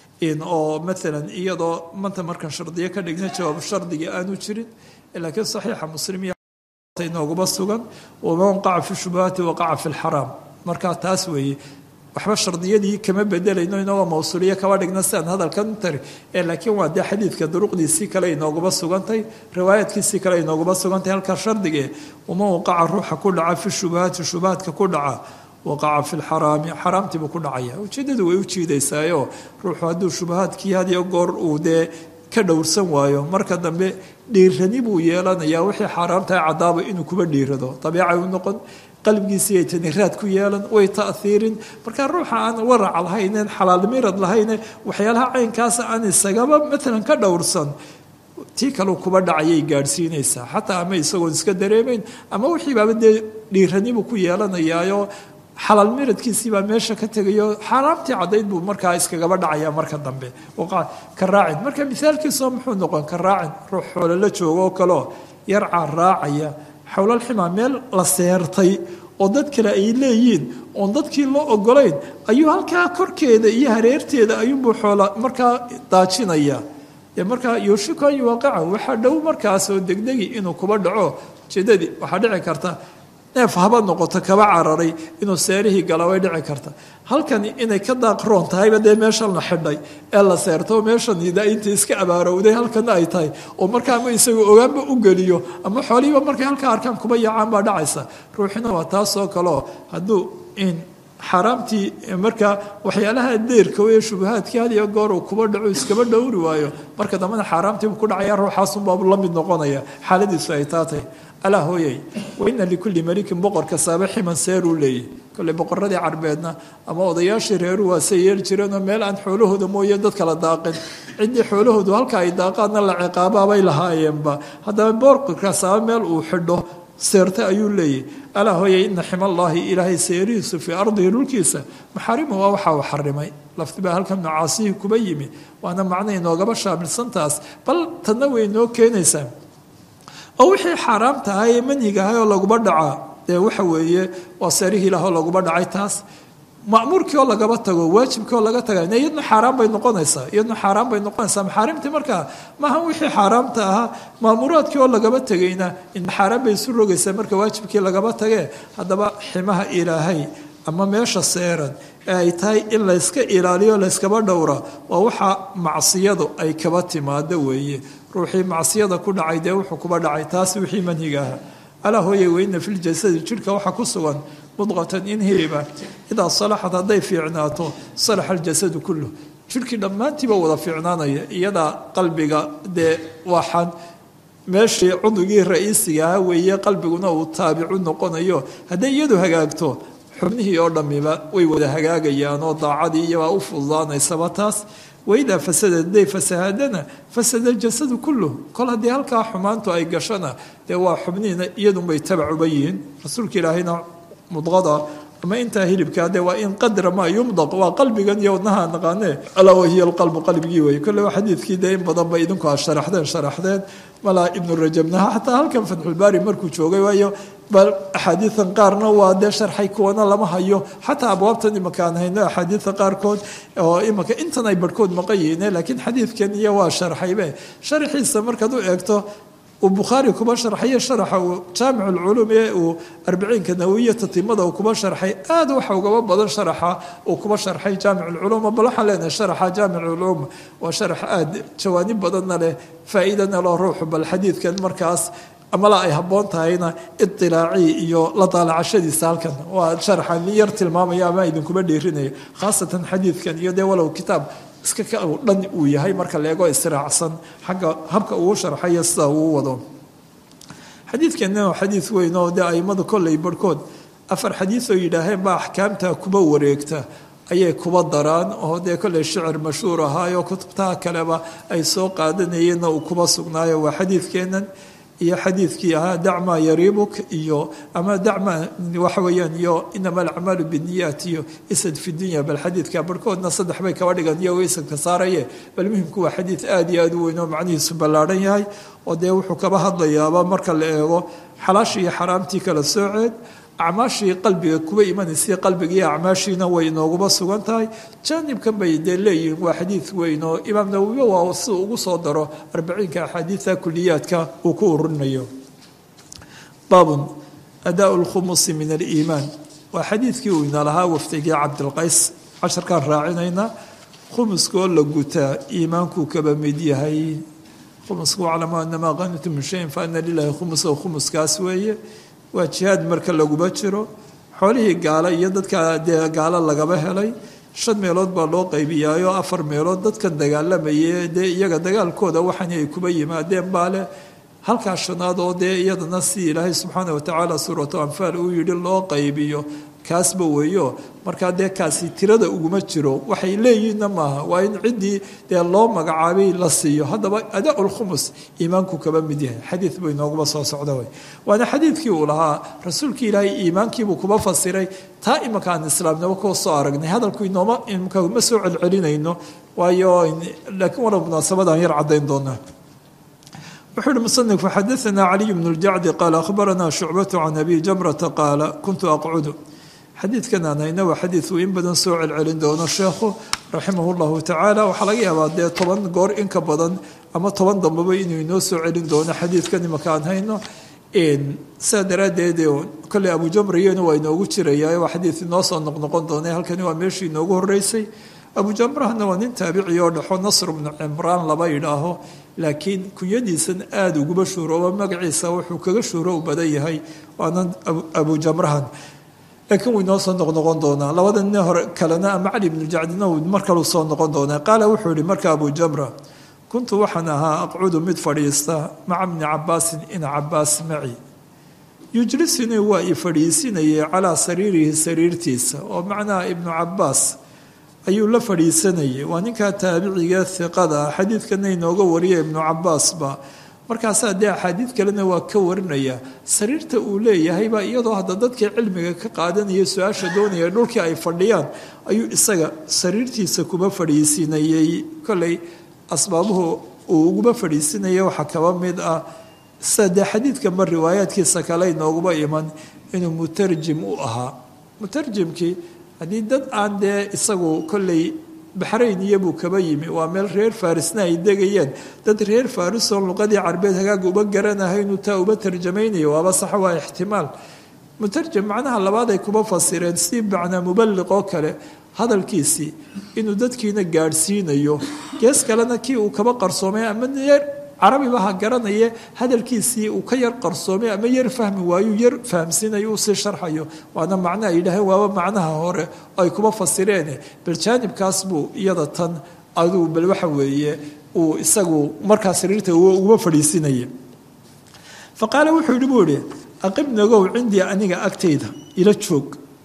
oo maalan iyadoo manta markaan shardiyo ka dhigna jawaab shardiga aanu jirin laakiin saxiixa muslim inooguma sugan waman waqaca fi shubahaati waqaca fi lxaraam markaa taas weeye waxba shardiyadii kama bedelayno inagoo mawsuuliye kaba dhigna sidaan hadalkan tari laakiin waa dee xadiidka duruqdiisii kale inooguma sugantay riwaayaadkiisii kale inooguma sugantay halkaa shardige waman waqaca ruuxa ku dhaca fi shubahaati shubahaadka ku dhaca waqaca fi lxaraami xaraamtiibuu ku dhacaya ujeeddadu way u jiidaysaayo ruuxu hadduu shubahaadkii had iyo goor uu dee ka dhowrsan waayo marka dambe dhiirani buu yeelanayaa wixii xaaraamtahay caddaaba inuu kuba dhiirado dabiicay u noqon qalbigiisii ay taniraad ku yeelan way ta'hiirin marka ruuxa aan warac lahaynen xalaal mirad lahayne waxyaalaha caynkaasa aan isagaba maalan ka dhowrsan tii kaleu kuba dhacayay gaadhsiinaysaa xataa ama isagoon iska dareemayn ama wixii baaba dee dhiiranibuu ku yeelanayaayo xalaal miradkiisiibaa meesha ka tegayo xaaraamtii caddayd buu markaa iskagaba dhacaya marka dambe ka raacin marka misaalkiisoo muxuu noqon ka raacin ruux xoolo la joogo oo kaleo yarcaa raacaya xowlalximaa meel la seertay oo dad kale ay leeyiin oon dadkii loo ogolayn ayuu halkaa korkeeda iyo hareerteeda ayuunbuu xoola markaa daajinaya markaa yuushiku an yuwaqaca waxaa dhow markaasoo degdegi inuu kuba dhaco jeedadii waxaa dhici karta neef haba noqoto kaba cararay inuu seerihii gala way dhici karta halkani inay ka daaqroon tahayba dee meeshan la xidhay ee la seerto meeshan inta iska abaarowday halkana ay tahay oo markaa ama isagu ogaanba u geliyo ama xoolihiiba markay halkaa arkaan kuba yaacaan baa dhacaysa ruuxina waa taasoo kaleo hadduu xaaraamtii markaa waxyaalaha deerka ee shubahaadkii had iyo goor uu kuba dhaco iskaba dhowri waayo marka dambena xaaraamtiibu ku dhacaya ruuxaasunbaabu la mid noqonaya xaaladiisu ay taatay alaa hooyay waina likulli malikin boqor kastaaba ximan seeruu leeyahy kolley boqoradii carbeedna ama odayaashii reeruhu waasay yeeli jireenoo meel aan xoolahooda mooye dad kala daaqin ciddii xoolahoodu halka ay daaqaadna la ciqaabaabay lahaayeenba haddaba boqor kastaaba meel uu xidho seerte ayuu leeyahy alaa hooyay ina ximallaahi ilaahay seerihiisu fii ardihi dhulkiisa maxaarimu waa waxa uu xarimay laftibaa halkan macaasihii kuba yimi waana macna inoogaba shaamilsantaas bal tadna way inoo keenaysaa oo wixii xaaraamta ahay ee manhiga ahay oo laguba dhacaa dee waxa weeye waa seerihii ilaah oo laguba dhacay taas ma'muurkii oo lagaba tago waajibkii oo laga taga iyadna xaaraan bay noqonaysaa maxaarimtii markaa maaha wixii xaaraamta ahaa ma'muuraadkii oo lagaba tegayna in xaaraan bay isu rogaysaa marka waajibkii lagaba tagee haddaba ximaha ilaahay ama meesha seeran ee ay tahay in layska ilaaliyo layskaba dhowra waa waxa macsiyadu ay kaba timaado weeye ruuxii macsiyada ku dhacay dee wuxuu kuba dhacay taasi wixii manhiga aha alaa hooyay weyna filjasadi jidhka waxaa ku sugan mudqatan in hiliba idaa salaxad hadday fiicnaato salaxa aljasadu kulluh jidhkii dhammaantiiba wada fiicnaanaya iyadaa qalbiga dee waxaan meeshii cudugii ra-iisiga aha weeye qalbiguna uu taabicu noqonayo hadday iyadu hagaagto xubnihii oo dhammiba way wada hagaagayaan oo daacadii iyabaa u fududaanaysaba taas waidaa fasada hadday fasahaadana fasada aljasadu kulluh kol haddii halkaa xumaantu ay gashana dee waa xubnihiina iyadunbay tabacuba yihiin rasuulka ilaahayna mudqada ama intaa hilibkaa dee waa in qadra maa yumdaq waa qalbigan iyo wadnaha naqaane alaa wahiya alqalbu qalbigii weeye kolle waa xadiidkii dee in badan bay idinku sharaxdeen malaa ibnu rajabnaha xataa halkan fatxulbaari markuu joogay waayo bal axaadiidan qaarna waa dee sharxay kuwana lama hayo xataa abwaabtan imanka aan hayno axaadiida qaarkood oo imanka intan ay barhkood maqan yihiin laakiin xadiidkan iyo waa sharxaybe sharxiisa markaad u eegto uu bukhaari kuba sharxayo sharaxa uu jaamic ulculuum ee uu arbiciinka nawawiyata timada uu kuba sharxay aad waxa ugaba badan sharaxa uu kuba sharxay jaamic ulculuum bal waxaan leenahay sharaxa jaamic ulculuum waa sharax aad jawaanib badanna leh faa'iidana loo ruuxu bal xadiidkan markaas amala ay habboon tahayna iطilaaci iyo la daalacashadiisa halkan waa sharaxan yar tilmaamaya ama idinkuba dheerinaya khaasatan xadiidkan iyo dee walow kitaab iska dhan uu yahay marka la eego istiraacsan xagga habka uu sharxayo sida uu wado xadiidkanna waa xadiid weyn oo dee aimadu kolley barhkood 4 xadiid oo yidhaaheen baa axkaamta kuba wareegta ayay kuba daraan oo dee kolley shicir mashhuur ahaayo kutubtaha kaleba ay soo qaadanayeenna uu kuba sugnaayo waa xadiidkeennan iyo xadiidkii ahaa dacmaa yariibuk iyo ama dacmaa waxa weeyaan iyo inama alacmaalu binniyaat iyo isad fi dunya bal xadiidka barhkoodna 3 bay kaba dhigan iyagoo isadka saaraye bal muhimku waa xadiid aad iyo aad u weyn oo macnihiisu ballaadhan yahay oo dee wuxuu kaba hadlayaaba marka la eego xalaashii iyo xaraamtii kala sooceed acmaashii qalbiga kuba imanaysay qalbigii acmaashiina way inooguba sugan tahay jaanibkan bay dee leeyihiin waa xadiid weyn oo imaam nawowi waa si ugu soo daro 40 axaadiida kuliyaadka uu ku ururinayo baabun adaa lkhumusi min aliimaan waa xadiidkii uu ina lahaa wafdigii cabdilqays casharkaan raacinayna khumuskoo la gutaa iimaankuu kaba mid yahay khumusku aclamu anamaa qanitu min shayin fa ana lilahi khumusa khumuskaas weeye waa jihaad marka laguba jiro xoolihii gaalo iyo dadka dee gaalo lagaba helay 5 meelood baa loo qaybiyaayo 4 meelood dadkan dagaalamayee dee iyaga dagaalkooda waxan ay kuba yimaadeen baa leh halkaa shanaad oo dee iyadana si ilaahay subxaana watacaala suuratu anfaal uu yidhi loo qaybiyo kaasba weeyo markaa dee kaasi tirada uguma jiro waxay leeyihiinna maaha waa in ciddii dee loo magacaabay la siiyo haddaba adaa lkhumus iimaanku kaba mid yahay xadiid buu inooguma soo socda wey waana xadiidkii uu lahaa rasuulkii ilaahay iimaankiibuu kuba fasiray taa imanka aan islaamnimo kuwa soo aragnay hadalku inooma imka ma soo celcelinayno waayo laakiin wala munaasabadaan yar caddayn doonaa wuxuu uhi musanif xadaثana caliy bnu اljacdi qaala akhbarana shucbatu can abi jamrata qaala kuntu aqcudu xadiidkan aan hayna waa xadiid uu in badan soo celcelin doono sheekhu raximah اllahu tacaala waxaa laga yaabaa dee 10 goor inka badan ama 10 dambaba inuu inoo soo celin doono xadiidkan imaka aan hayno sidaa daraaddeed kolley abu jamriyena waa inoogu jiraya waa xadiid inoo soo noqnoqon doona halkani waa meeshii inoogu horeysay abu jamrahna waa nin taabici oo dhexo nasr bnu cimraan laba yidhaaho laakiin kunyadiisan aada uguba shuhrooba magaciisa wuxuu kaga shuhro u badan yahay waana abu jamrahan laakiin wuu inoo soo noqnoqon doonaa labada nin hore kalena ama cali bnu jacdina uu mar kaleu soo noqon doonaa qaala wuxuu yihi marka abu jamra kuntu waxaan ahaa aqcudu mid fadhiista maca bni cabaasin ina cabaas maci yujlisinii waa i fadhiisinayay calaa sariirihi sariirtiisa oo macnaha ibnu cabaas ayuu la fadhiisanayay waa ninkaa taabiciga hiqada ah xadiidkana inooga wariya ibnu cabaasba markaasaa dee axaadiid kalena waa ka warinaya sariirta uu leeyahaybaa iyadoo hadda dadkii cilmiga ka qaadanaya su-aasha doonaya dhulkii ay fadhiyaan ayuu isaga sariirtiisa kuba fadhiisinayey kolley asbaabuhu uu uguba fadhiisinaya waxaa kaba mid ah sida dee xadiidkanba riwaayaadkiisa kale inooguba iman inuu mutarjim u ahaa mutarjimkii haddii dad aan dee isagu kolley baxrayn iyobuu kaba yimi waa meel reer farisna ay degayeen dad reer farisoo luqadii carbeed hagaaga uba garanahay inuu taa uba tarjamaynayo waaba sax waa ixtimaal mutarjam macnaha labaad ay kuba fasireen si macnaa mubaliq oo kale hadalkiisii inuu dadkiina gaadhsiinayo gees kalena kii uu kaba qarsoomay ama yar carabiba ha garanaye hadalkiisii uu ka yar qarsoomay ama yar fahmi waayu yar fahamsiinayo uu sii sharxayo waana macnaha yidhaaheen waaba macnaha hore ay kuba fasireen bal jaanibkaas buu iyada tan aduu bal waxa weeye uu isagu markaa sariirta uga fadhiisinaya faqaala wuxuu yidhi buu idhi aqibnagow cindii aniga agtayda ila joog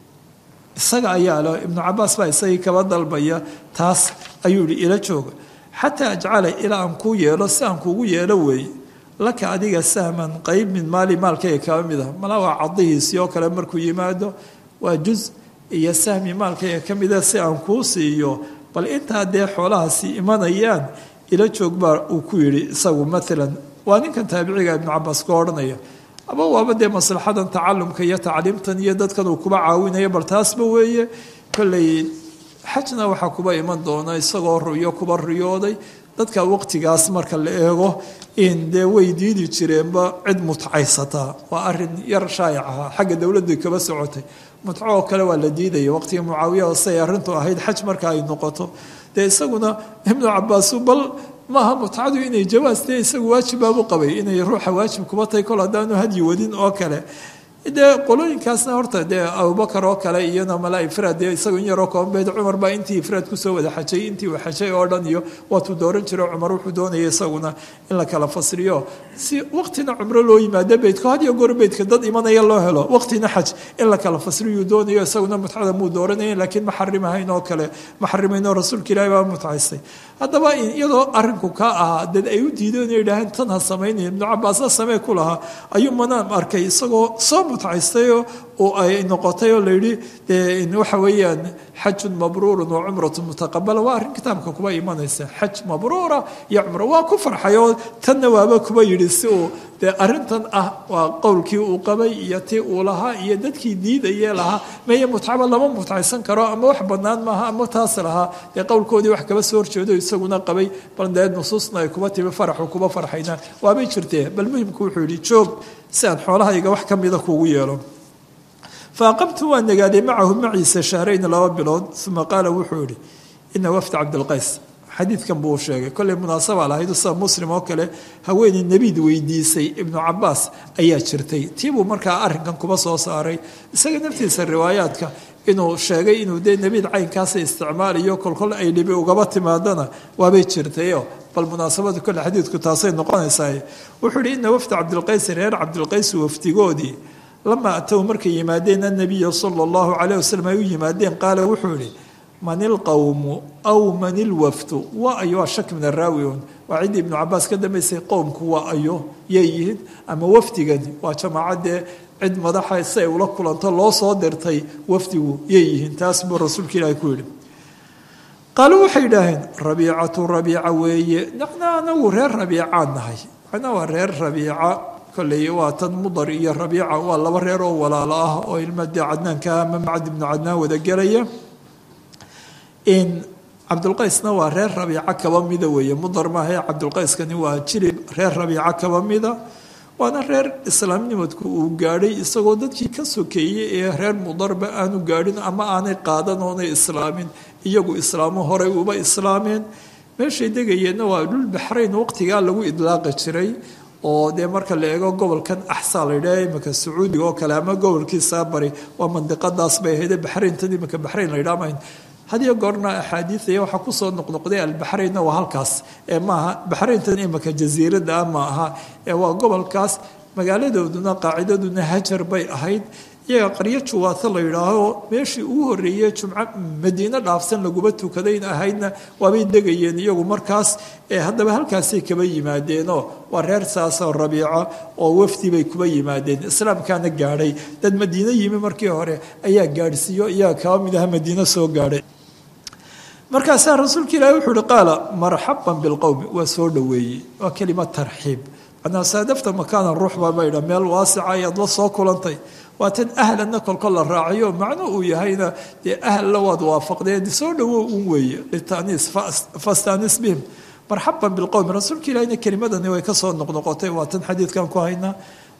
isaga ayaa le ibnu cabaas baa isagii kaba dalbaya taas ayuu yihi ila jooga xataa ajcala ilaa aan kuu yeelo si aan kuugu yeelo weeye laka adiga sahman qayb min maali maalkayga kaba mid ah mala waa cadihiisii oo kale markuu yimaado waa juz iyo sahmi maalkayga ka mida si aan kuu siiyo bal intaa dee xoolahaasi imanayaan ila joog baa uu ku yidhi isagu maalan waa ninkan taabiciga ibnu cabaas ka odhanaya ama waaba dee maslaxadan tacalumka iyo tacliimtan iyo dadkan uu kuba caawinayo bal taasba weeye kolley xajna waxaa kuba iman doona isagoo ruyo kuba riyooday dadka waqtigaas marka la eego in dee way diidi jireenba cid mutcaysataa waa arin yar shaayac ahaa xagga dowladda kaba socotay mutco oo kale waa la diidaya waqtiga mucaawiya say arrintu ahayd xaj marka ay noqoto dee isaguna ibnu cabaasu bal maaha mutcadu inay jawaastee isagu waajibbaabu qabay inay ruuxa waajib kuba tahay kol haddaanu hadyi wadin oo kale dee qolooyinkaasna horta dee abubakar oo kale iyana mala ifraad dee isagu in yaroo koonbeed cumar baa intii ifraad kusoo wada xajay intii uu xajay oo dhan iyo waatuu dooran jiro cumar wuxuu doonaya isaguna in la kala fasriyo si waqtina cumro loo yimaado beydka had iyo goor beydka dad imanaya loo helo waqtina xaj in la kala fasriyuu doonayo isaguna mutcada muu dooranayn laakiin ma xarimahayn oo kale ma xarimaynoo rasuulka ilaahi baa mutcaysay haddaba iyadoo arinku ka ahaa dad ay u diideen inay yidhaaheen tan ha samaynayn ibnu cabaasna samee ku lahaa ayuu manaan arkay isagoo soo mutcaystayoo oo ay noqotay oo layidhi waxa weeyaan xajun mabruurun wa cumratun mutaqabala waa arrin kitaabka kuba imanaysa xaj mabruura iyo cumro waa ku farxay oo tanna waaba kuba yidhi si uu dee arrintan ah waa qowlkii uu qabay iyo tii uu lahaa iyo dadkii diidayee lahaa meye mutcaba lama mutcaysan karo ama wax bannaan maaha ama taas lahaa dee qowlkoodii wax kaba soo horjeedo isaguna qabay bal dee nusuusna ay kuba timi faraxu kuba farxaynaan waabay jirtee bal muhimku wuxuu yidhi joog si aan xoolahayga wax ka mida kuugu yeelo faaqamtu waan nagaaday macahu maciisa shahrayn 2 bilood uma qaala wuxuu yihi ina wafda cabdilqays xadiidkan buu sheegay kolley munaasaba lahayd sida muslim oo kale haweeney nebiid weydiisay ibnu cabaas ayaa jirtay tiibuu markaa arrinkan kuba soo saaray isaga naftiisa riwaayaadka inuu sheegay inuu dee nebiid caynkaasa isticmaalayo kolkol ay dhibi ugaba timaadana waabay jirtayo bal munaasabada kolle xadiidku taasay noqonaysaa wuxuu yihi ina wafda cabdilqays reer cabdilqays wafdigoodii lama atow markay yimaadeen annabiya sala allahu calayh wasalam ay u yimaadeen qaala wuxuu yihi man ilqowmu aw man ilwafdu waa ayo waa shak min araawiun waa ciddii ibnu cabaas ka dambaysay qowmku waa ayo yay yihiin ama wafdigani waa jamaacadee cid madaxa si ay ula kulanto loo soo dirtay wafdigu yay yihiin taas buu rasuulka ilaahi ku yidhi qaaluu waxay idhaaheen rabiicatu rabiica weeye nacna anagu reer rabiicaan nahay macnaa waa reer rabiica kolley waa tan mudar iyo rabiica waa laba reer oo walaalo ah oo ilma dee cadnaanka ama macad ibnu cadnaan wada gelaya in cabdulqaysna waa reer rabiica kaba mida weeye mudar maahae cabdulqayskani waa jilib reer rabiica kaba mida waana reer islaamnimadku uu gaadhay isagoo dadkii ka sokeeyey ee reer mudarba aanu gaadhin ama aanay qaadan oonay islaamin iyagu islaamo horey uba islaameen meeshay degayeenna waa dhul baxrayn waqtigaa lagu idlaaqi jiray oo dee marka la eego gobolkan axsaa la yidhaha imika sacuudiga oo kale ama gobolkiisaa bari waa mandiqadaas bay ahayde baxrayntan imika baxrayn la yidhaha mayn hadiyo goorna axaadiiaya waxaa kusoo noqnoqday albaxraynna waa halkaas ee maaha baxrayntan imika jasiirada ah ma aha ee waa gobolkaas magaaladooduna qaacidaduna hajar bay ahayd iyaga qaryo juwaata la yidhaaho meeshii ugu horreeyey jumco madiino dhaafsan laguma tukadayn ahaydna waabay degayeen iyagu markaas haddaba halkaasay kaba yimaadeenoo waa reer saasoo rabiica oo wafdi bay kuba yimaadeen islaamkaana gaadhay dad madiino yimi markii hore ayaa gaadhsiiyo iyaga kaba mid aha madiino soo gaadhay markaasaa rasuulka ilaahi wuxuu uhi qaala marxaban bilqowmi waa soo dhoweeyey waa kelima tarxiib macnaa saadafta makaanan ruux baa baydha meel waasica ayaad la soo kulantay waa tan ahlanna kolkol la raaciyo macno uu yahayna dee ahalla waad waafaqdeen soo dhowow un weeye litaniis fastanis bihim marxaban bilqowmi rasuulka ilaahina kelimadani way ka soo noqnoqotay waa tan xadiidkan ku haynaa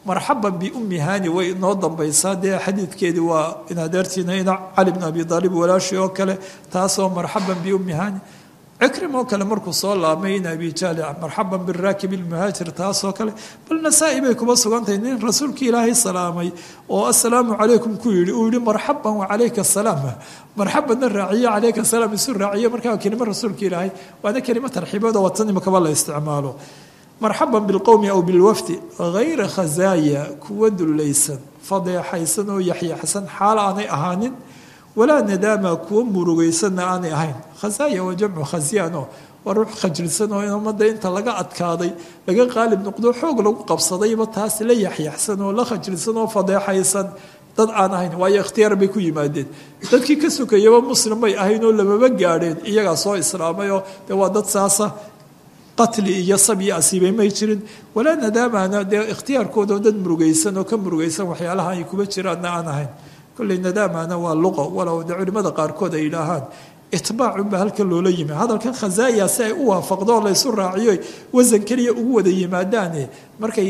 marxaban biummi hani way inoo dambaysaa dee xadiidkeedii waa in adeertiina ina cali bn abi aalib walaashii oo kale taasoo marxaban biummi hani cikrim oo kale markuu soo laabmay in abi jaali marxaban biraakib lmuhaajir taasoo kale bal nasaa-i bay kuba sugantahay nin rasuulkii ilaahay salaamay oo assalaamu calaykum ku yidhi uu yihi marxaban wacalayka asalaam marxabanna raaciye calayka asalaam isu raaciye markaa kelimo rasuulka ilaahay waana kelimo tarxiibood oo watan imakaba la isticmaalo marxaban bilqowmi aw bilwafdi hayra khazaaya kuwa dullaysan fadeexaysan oo yaxyaxsan xaal aanay ahaanin walaa nadaama kuwa murugaysanna aanay ahayn khazaaya waa jamcu khasyaano waa ruux khajilsan oo in ummadda inta laga adkaaday laga qaalib noqdo xoog lagu qabsadayba taas la yaxyaxsan oo la khajilsan oo fadeexaysan dad aan ahayn waayo ikhtiyaar bay ku yimaadeen dadkii ka sukayaba muslim bay ahayn oo lamaba gaadheen iyagaa soo islaamay oo dee waa dad saasa qatli iyo sabyi asiibay may jirin walaa nadaamana dee ikhtiyaarkooda dad murugaysan oo ka murugaysan waxyaalaha ay kuba jiraanna aan ahayn kolley nadaamana waa luqa walow de culimmada qaarkood ay yidhaahaan itbaacunba halkan loola yimi hadalkan khazaaya si ay u waafaqdo oo laysu raaciyo wasan keliya ugu wada yimaadaane markay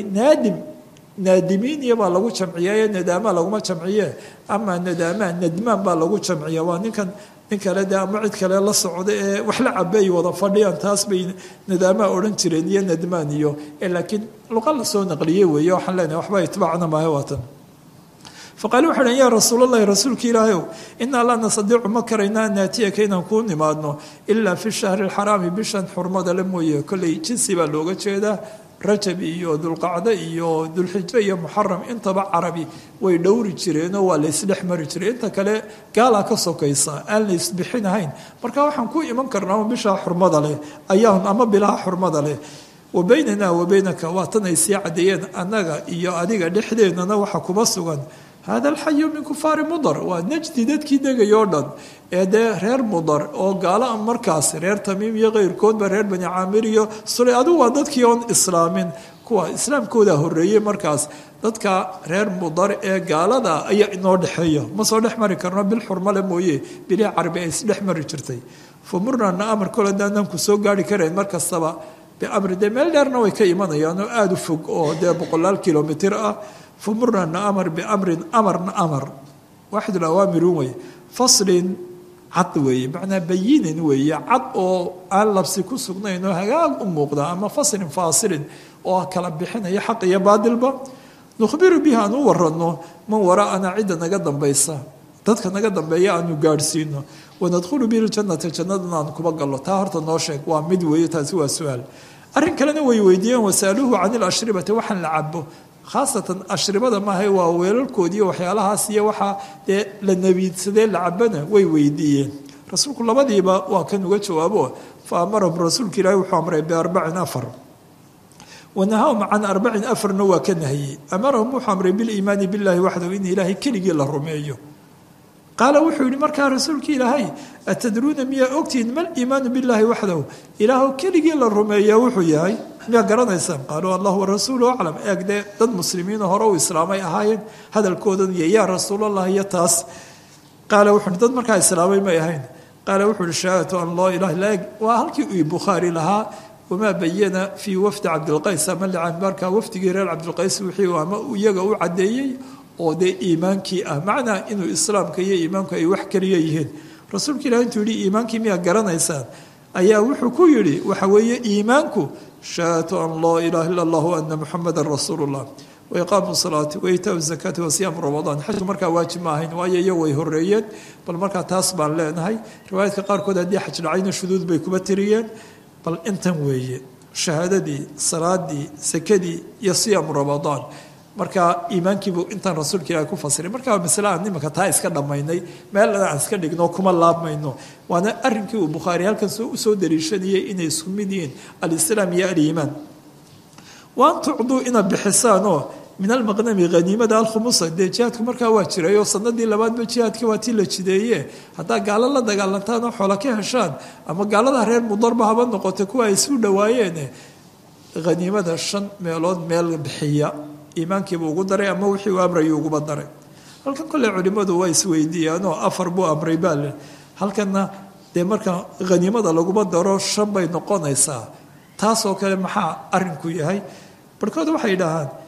naadimiin iyobaa lagu jamciyaye nadaama laguma jamciye ama nadaamaa nadmaan baa lagu jamciya waa ninkan nin kale de ama cid kale la socda ee wax la cabeey wada fadhiyaan taas bay nadaamaa odhan jireen iyo nadmaan iyo laakiin luqa la soo naqliyey weeye waxaan leenahay waxba itbaacna maayo waatan faqaalu waxay dhaheen yaa rasuulallahi rasuulka ilaahayow innaa laa nastadiicu ma karayna an naatiyaka inaan kuu nimaadno ilaa fi shahri alxaraami bishan xurmada le mooye kolley jinsi baa looga jeedaa rajab iyo dulqacdo iyo dulxijo iyo muxaram intaba carabi way dhowri jireenoo waa la isdhex mari jiray inta kale gaalaa ka sokaysa aan la isbixinahayn marka waxaan ku iman karnaa bishaa xurmada leh ayaahun ama bilaha xurmada leh wa baynanaa wa baynaka waa tan ay sii caddeeyeen annaga iyo adiga dhexdeennana waxa kuma sugan hada alxayu min kufaari mudar waa najdi dadkii degaya oo dhan ee dee reer mudar oo gaala markaas reer tamiim iyo keyrkoodba reer bani caamir iyo sule adigu waa dadkii oon islaamin kuwa islaamkooda horeeyey markaas dadka reer mudar ee gaalada ayaa inoo dhexeeya ma soo dhex mari karno bil xurmale mooye bilii carabi ay isdhex mari jirtay fa murnaana amar kole daanaan ku soo gaari karayn mar kastaba biamri dee meel dheerna way ka imanayaan oo aada u fog oo dee 100 kilomitir ah famurna naamar biamrin amarna amar waaxid alawaamiruun weeye faslin cad weeye macnaa bayinin weeye cad oo aan labsi ku sugnayn oo hagaag u muuqda ama faslin faasilin oo kala bixinaya xaq iyo baadilba nukhbiru bihi aan u waranno man waraa'ana cidda naga dambaysa dadka naga dambeeya aanu gaadhsiino wanadkhulu bihi ljannata jannadana aan kuba gallo taa horta noo sheeg waa mid weeye taasi waa su-aal arrin kalena way weydiiyeen wasaaluuhu can ilashribati waxaan la cabo khaasatan ashribada maaha waa weelalkoodiiy waxyaalahaas iyo waxaa dee la nabiidsadee la cabana way weydiiyeen rasuulku labadiiba waa kan uga jawaabo fa amarahum rasuulka ilaahi wuxuu amray biarbacin afar wanahahum can arbacin afarna waa ka nahiyey amarahum wuxuu amray biliimaani billahi waxdahu in ilaahay keligii la rumeeyo qaala wuxuu yihi markaa rasuulka ilaahay atadruuna miyaa ogtihiin mal iimaanu billaahi waxdahu ilaahw keligii la rumeeyaa wuxuu yahay miyaa garanaysaan qaaluu allah warasuulu aclam eeg dee dad muslimiino hore u islaamay ahaayeen hadalkoodan iyo yaa rasuulallah iyo taas qaala wuxuu dad markaa islaamay may ahayn qaala wuxuu hi shahaadatu an laa ilaha illa waa halkii uu bukhaari lahaa wamaa bayana fii wafdi cabdilqays ama licanbaarka wafdigii reer cabdilqays wixii ama iyaga u caddeeyey oo dee iimaankii ah macnaa inuu islaamka iyo iimaanku ay wax keliya yihiin rasuulka ilahi intuu yihi iimaankii miyaa garanaysaan ayaa wuxuu ku yidhi waxa weeye iimaanku shahaadatu an laa ilaha illa allah ana muxamadan rasuulu llah waiqaamu salaati waitaau zakaati wasiyaamu ramadaan xajku markaa waajib ma ahayn waayo iyo way horeeyeen bal markaa taas baan leenahay riwaayaadka qaarkood haddii xaj dhacayna shuduud bay kuba tiriyeen bal intan weeye shahaadadii salaadii sakadii iyo siyaamu ramadaan markaa iimaankiibuu intaan rasuulka ilahi ku fasiray markaa masle aan nimanka taa iska dhammaynay meel aan iska dhigno kuma laabmayno waana arrinkii uu bukhaari halkan usoo daliishanayay inay isku mid yihiin alislaam iyo aliimaan waan tucduu inaad bixisaanoo min almaqnami haniimada alkhumusa dee jihaadku markaa waa jiray oo sanadii labaadba jihaadkii waa tii la jideeye haddaa gaalo la dagaalantaan oo xoola ka heshaan ama gaalada reer mudarba haba noqota kuwa ay isu dhawaayeen haniimada 5 meelood meel bixiya iimaankiibuu ugu daray ama wixii uu amrayuu uguba daray halkan kolley culimmadu waa isweydiiyaanoo 4 buu amray baale halkanna dee marka haniimada laguma daro 5 bay noqonaysaa taasoo kale maxaa arrinku yahay barhkood waxay dhahaan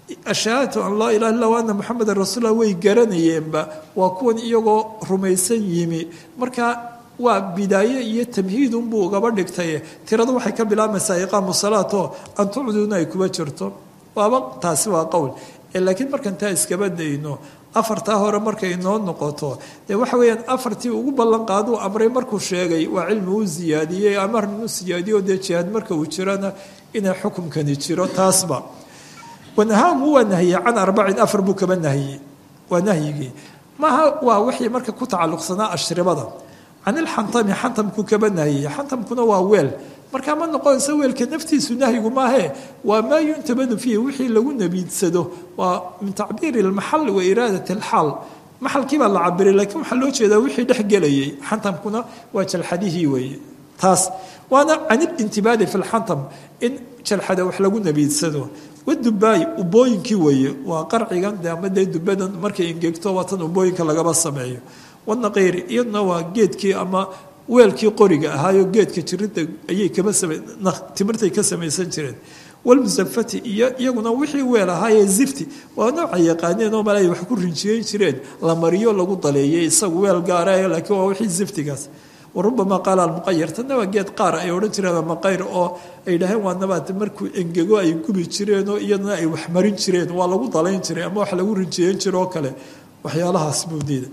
ashahaadatu an laa ilaha illa wa anna muxamedan rasuullah way garanayeenba waa kuwan iyagoo rumaysan yimi marka waa bidaaye iyo tamhiidunbuu ugaba dhigtay tiradu waxay ka bilaabmaysaa iqaamu salaato an tucduuna ay kuba jirto waaba taasi waa qowl laakiin markan taa iskaba dayno afartaa hore markay inoo noqoto dee waxa weeyaan afartii ugu ballan qaaduu amray markuu sheegay waa cilmi uu siyaadiyey amarna u siyaadiyo dee jihaad marka uu jirana inay xukumkani jiro taasba wanahaamu waa nahiyey can arbacin afar buu kaba nahiyey waa nahyigii maaha waa wixii marka ku tacalluqsanaa ashribada can ilxantami xantamkuu kaba nahiyey xantamkuna waa weel markaa ma noqonayso weelka naftiisu nahyigu maahe waa maa yuntabadu fiihi wixii lagu nabiidsado waa min tacbiiri almaxal wa iraadat alxaal maxalkii baa la cabiray laakiin waxaa loo jeedaa wixii dhex gelayay xantamkuna waa jalxadihii weeye taas waana can ilintibaadi fi lxantam in jalxada wax lagu nabiidsado wadubaay ubooyinkii weeye waa qarcigan de ama dee dubadan markay ingegto waa tan ubooyinka lagaba sameeyo wanaqayri iyaduna waa geedkii ama weelkii qoriga ahaayo geedka jirinta ayay timirtay ka samaysan jireen walmusafati iyo iyaguna wixii weel ahaayee zifti waa nooca yaqaaneen oo male ay wax ku rinjiyeyn jireen la mariyo lagu daleeyay isagu weel gaara laakiin waa wixii ziftigaas warubama qaala almuqayir tanna waa geed qaar ay odhan jireen maqayr oo ay dhaheen waa nabaad markuu engego ay gubi jireen oo iyadana ay wax marin jireen waa lagu dalayn jiray ama wax lagu rinjiyeyn jiro oo kale waxyaalahaas buu diiday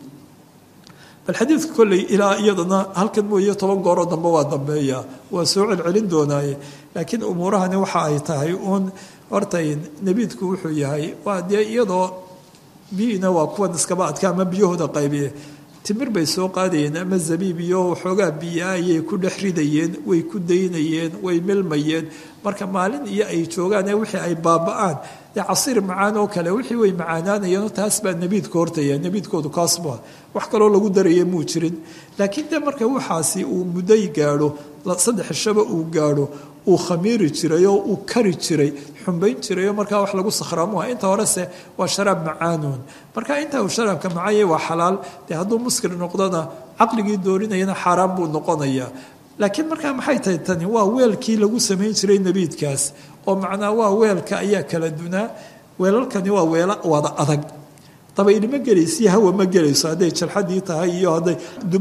bal xadiidka kolley ilaa iyadana halkan mooye 10 gooroo dambe waa dambeeya waa soo celcelin doonaaye laakiin umuurahani waxa ay tahay uun horta nebiidku wuxuu yahay waa dee iyadoo biyina waa kuwan iskaba adka ama biyahooda qaybiye timir bay soo qaadayeen ama zabiib iyo waxoogaa biya ayay ku dhex ridayeen way ku daynayeen way milmayeen marka maalin iyo ay joogaan wixii ay baaba'aan casiir macaan oo kale wixii way macaanaanayeen taas baa nebiidka hortaya nebiidkoodu kaasba wax kaloo lagu darayay muu jirin laakiin de marka waxaasi uu muday gaadho 3 shaba uu gaadho uu khamiiri jiray oo uu kari jiray xumbayn jiray marka wax lagu sakhraamo inta horese waa sharaab macaanuun marka inta uu sharaabka macaayay waa xalaal de hadduu muskir noqdona aqligii doorinayna xaraam buu noqonayaa laakiin marka maxay tahay tani waa weelkii lagu sameyn jiray nebiidkaas oo macnaa waa weelka ayaa kala dunaa weelalkani waa weela wada adag dabayl ma gelaysi hawa ma gelayso haday jalxadii tahay iyo haday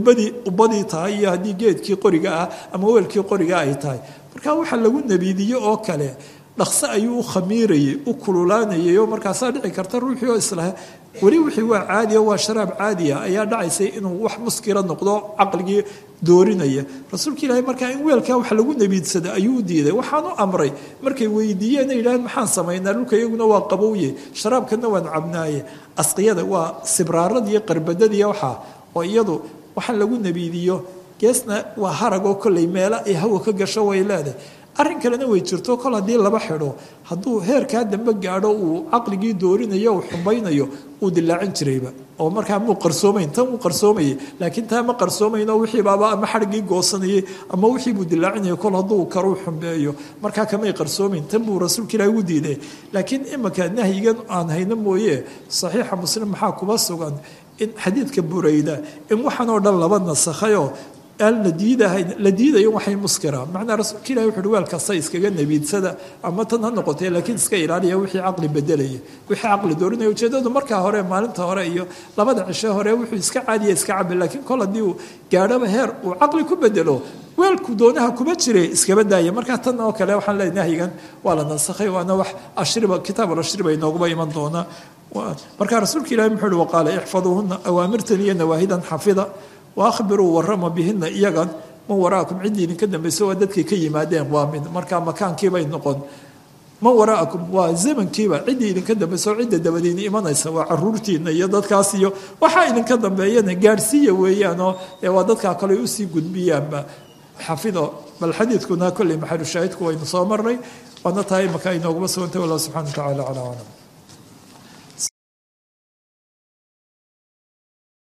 ubadii tahay iyo haddii geedkii qoriga ah ama weelkii qoriga ay tahay marka waxa lagu nabiidiyo oo kale dhaqso ayuu u khamiirayay u kululaanayay oo markaasaa dhici karta ruuxii oo islaha weli wixii waa caadi waa sharaab caadiya ayaa dhacaysay inuu wax muskira noqdo caqligii doorinaya rasuulka ilaahay markaa in weelka wax lagu nabiidsada ayuu diiday waxaan u amray markay weydiiyeen ay yiraahdeen maxaan sameynaa dhulka iyaguna waa qabowye sharaabkana waan cabnaaye asqiyada waa sibraarada iyo qarbadada iyo waxa oo iyadu waxaan lagu nabiidiyo geesna waa harag oo kolley meela ay hawo ka gasho way leedahay arrin kalena way jirto kol haddii laba xidho hadduu heerkaa dambe gaadho uu caqligii doorinayo uu xumbaynayo uu dilaacin jirayba oo markaa muu qarsoomayn tan uu qarsoomayay laakiin taa ma qarsoomayno wixii baaba ama xadhigii goosanayay ama wixii buu dilaacinaya kol hadduu karuu xumbeeyo markaa kamay qarsoomayn tan buu rasuulka ilaahi u diiday laakiin imaka nahyigan aan hayno mooye saxiixa muslim maxaa kuba sugan in xadiidka burayda in waxaan oo dhan laba nasakhayo aan la diidayo waxay muskira macnaa rasuulka ilaahi wuxuu weelka say iskaga nabiidsada ama tan ha noqotay laakiin iska ilaaliya wixii caqli bedelaya wixii caqli doorinaya ujeedadu markaa hore maalinta hore iyo labada cisho hore wuxuu iska caadiya iska cabi laakiin kol haddii uu gaadhaba heer uu caqli ku bedelo weelku doonaha kuma jiray iskaba daaya markaa tan oo kale waxaan leeyahay nahyigan waa la nasakhay waana wax ashriba kitaab al-ashriba inooguba iman doona markaa rasuulka ilaahi muxuu waqaala ixfaduhunna awaamirtan iyo nawaahidan xafida واخبروا ورما بهن iyagan man waraakum cid idinka dambayso waa dadkii ka yimaadeen waa mid marka makaankii bay noqon man waraakum waa zamankiiba cid idinka dambayso cid dabadiina imanaysa waa caruurtiina iyo dadkaas iyo waxa idinka dambeeyana gaarsiiya weeyaan oo waa dadka kale u sii gudbiyaanba xafido bal xadiidkuna kulli maxal shaahidku waynu soo marnay wana tahay makaa inoogu soo intay Allah subhanahu wa ta'ala ala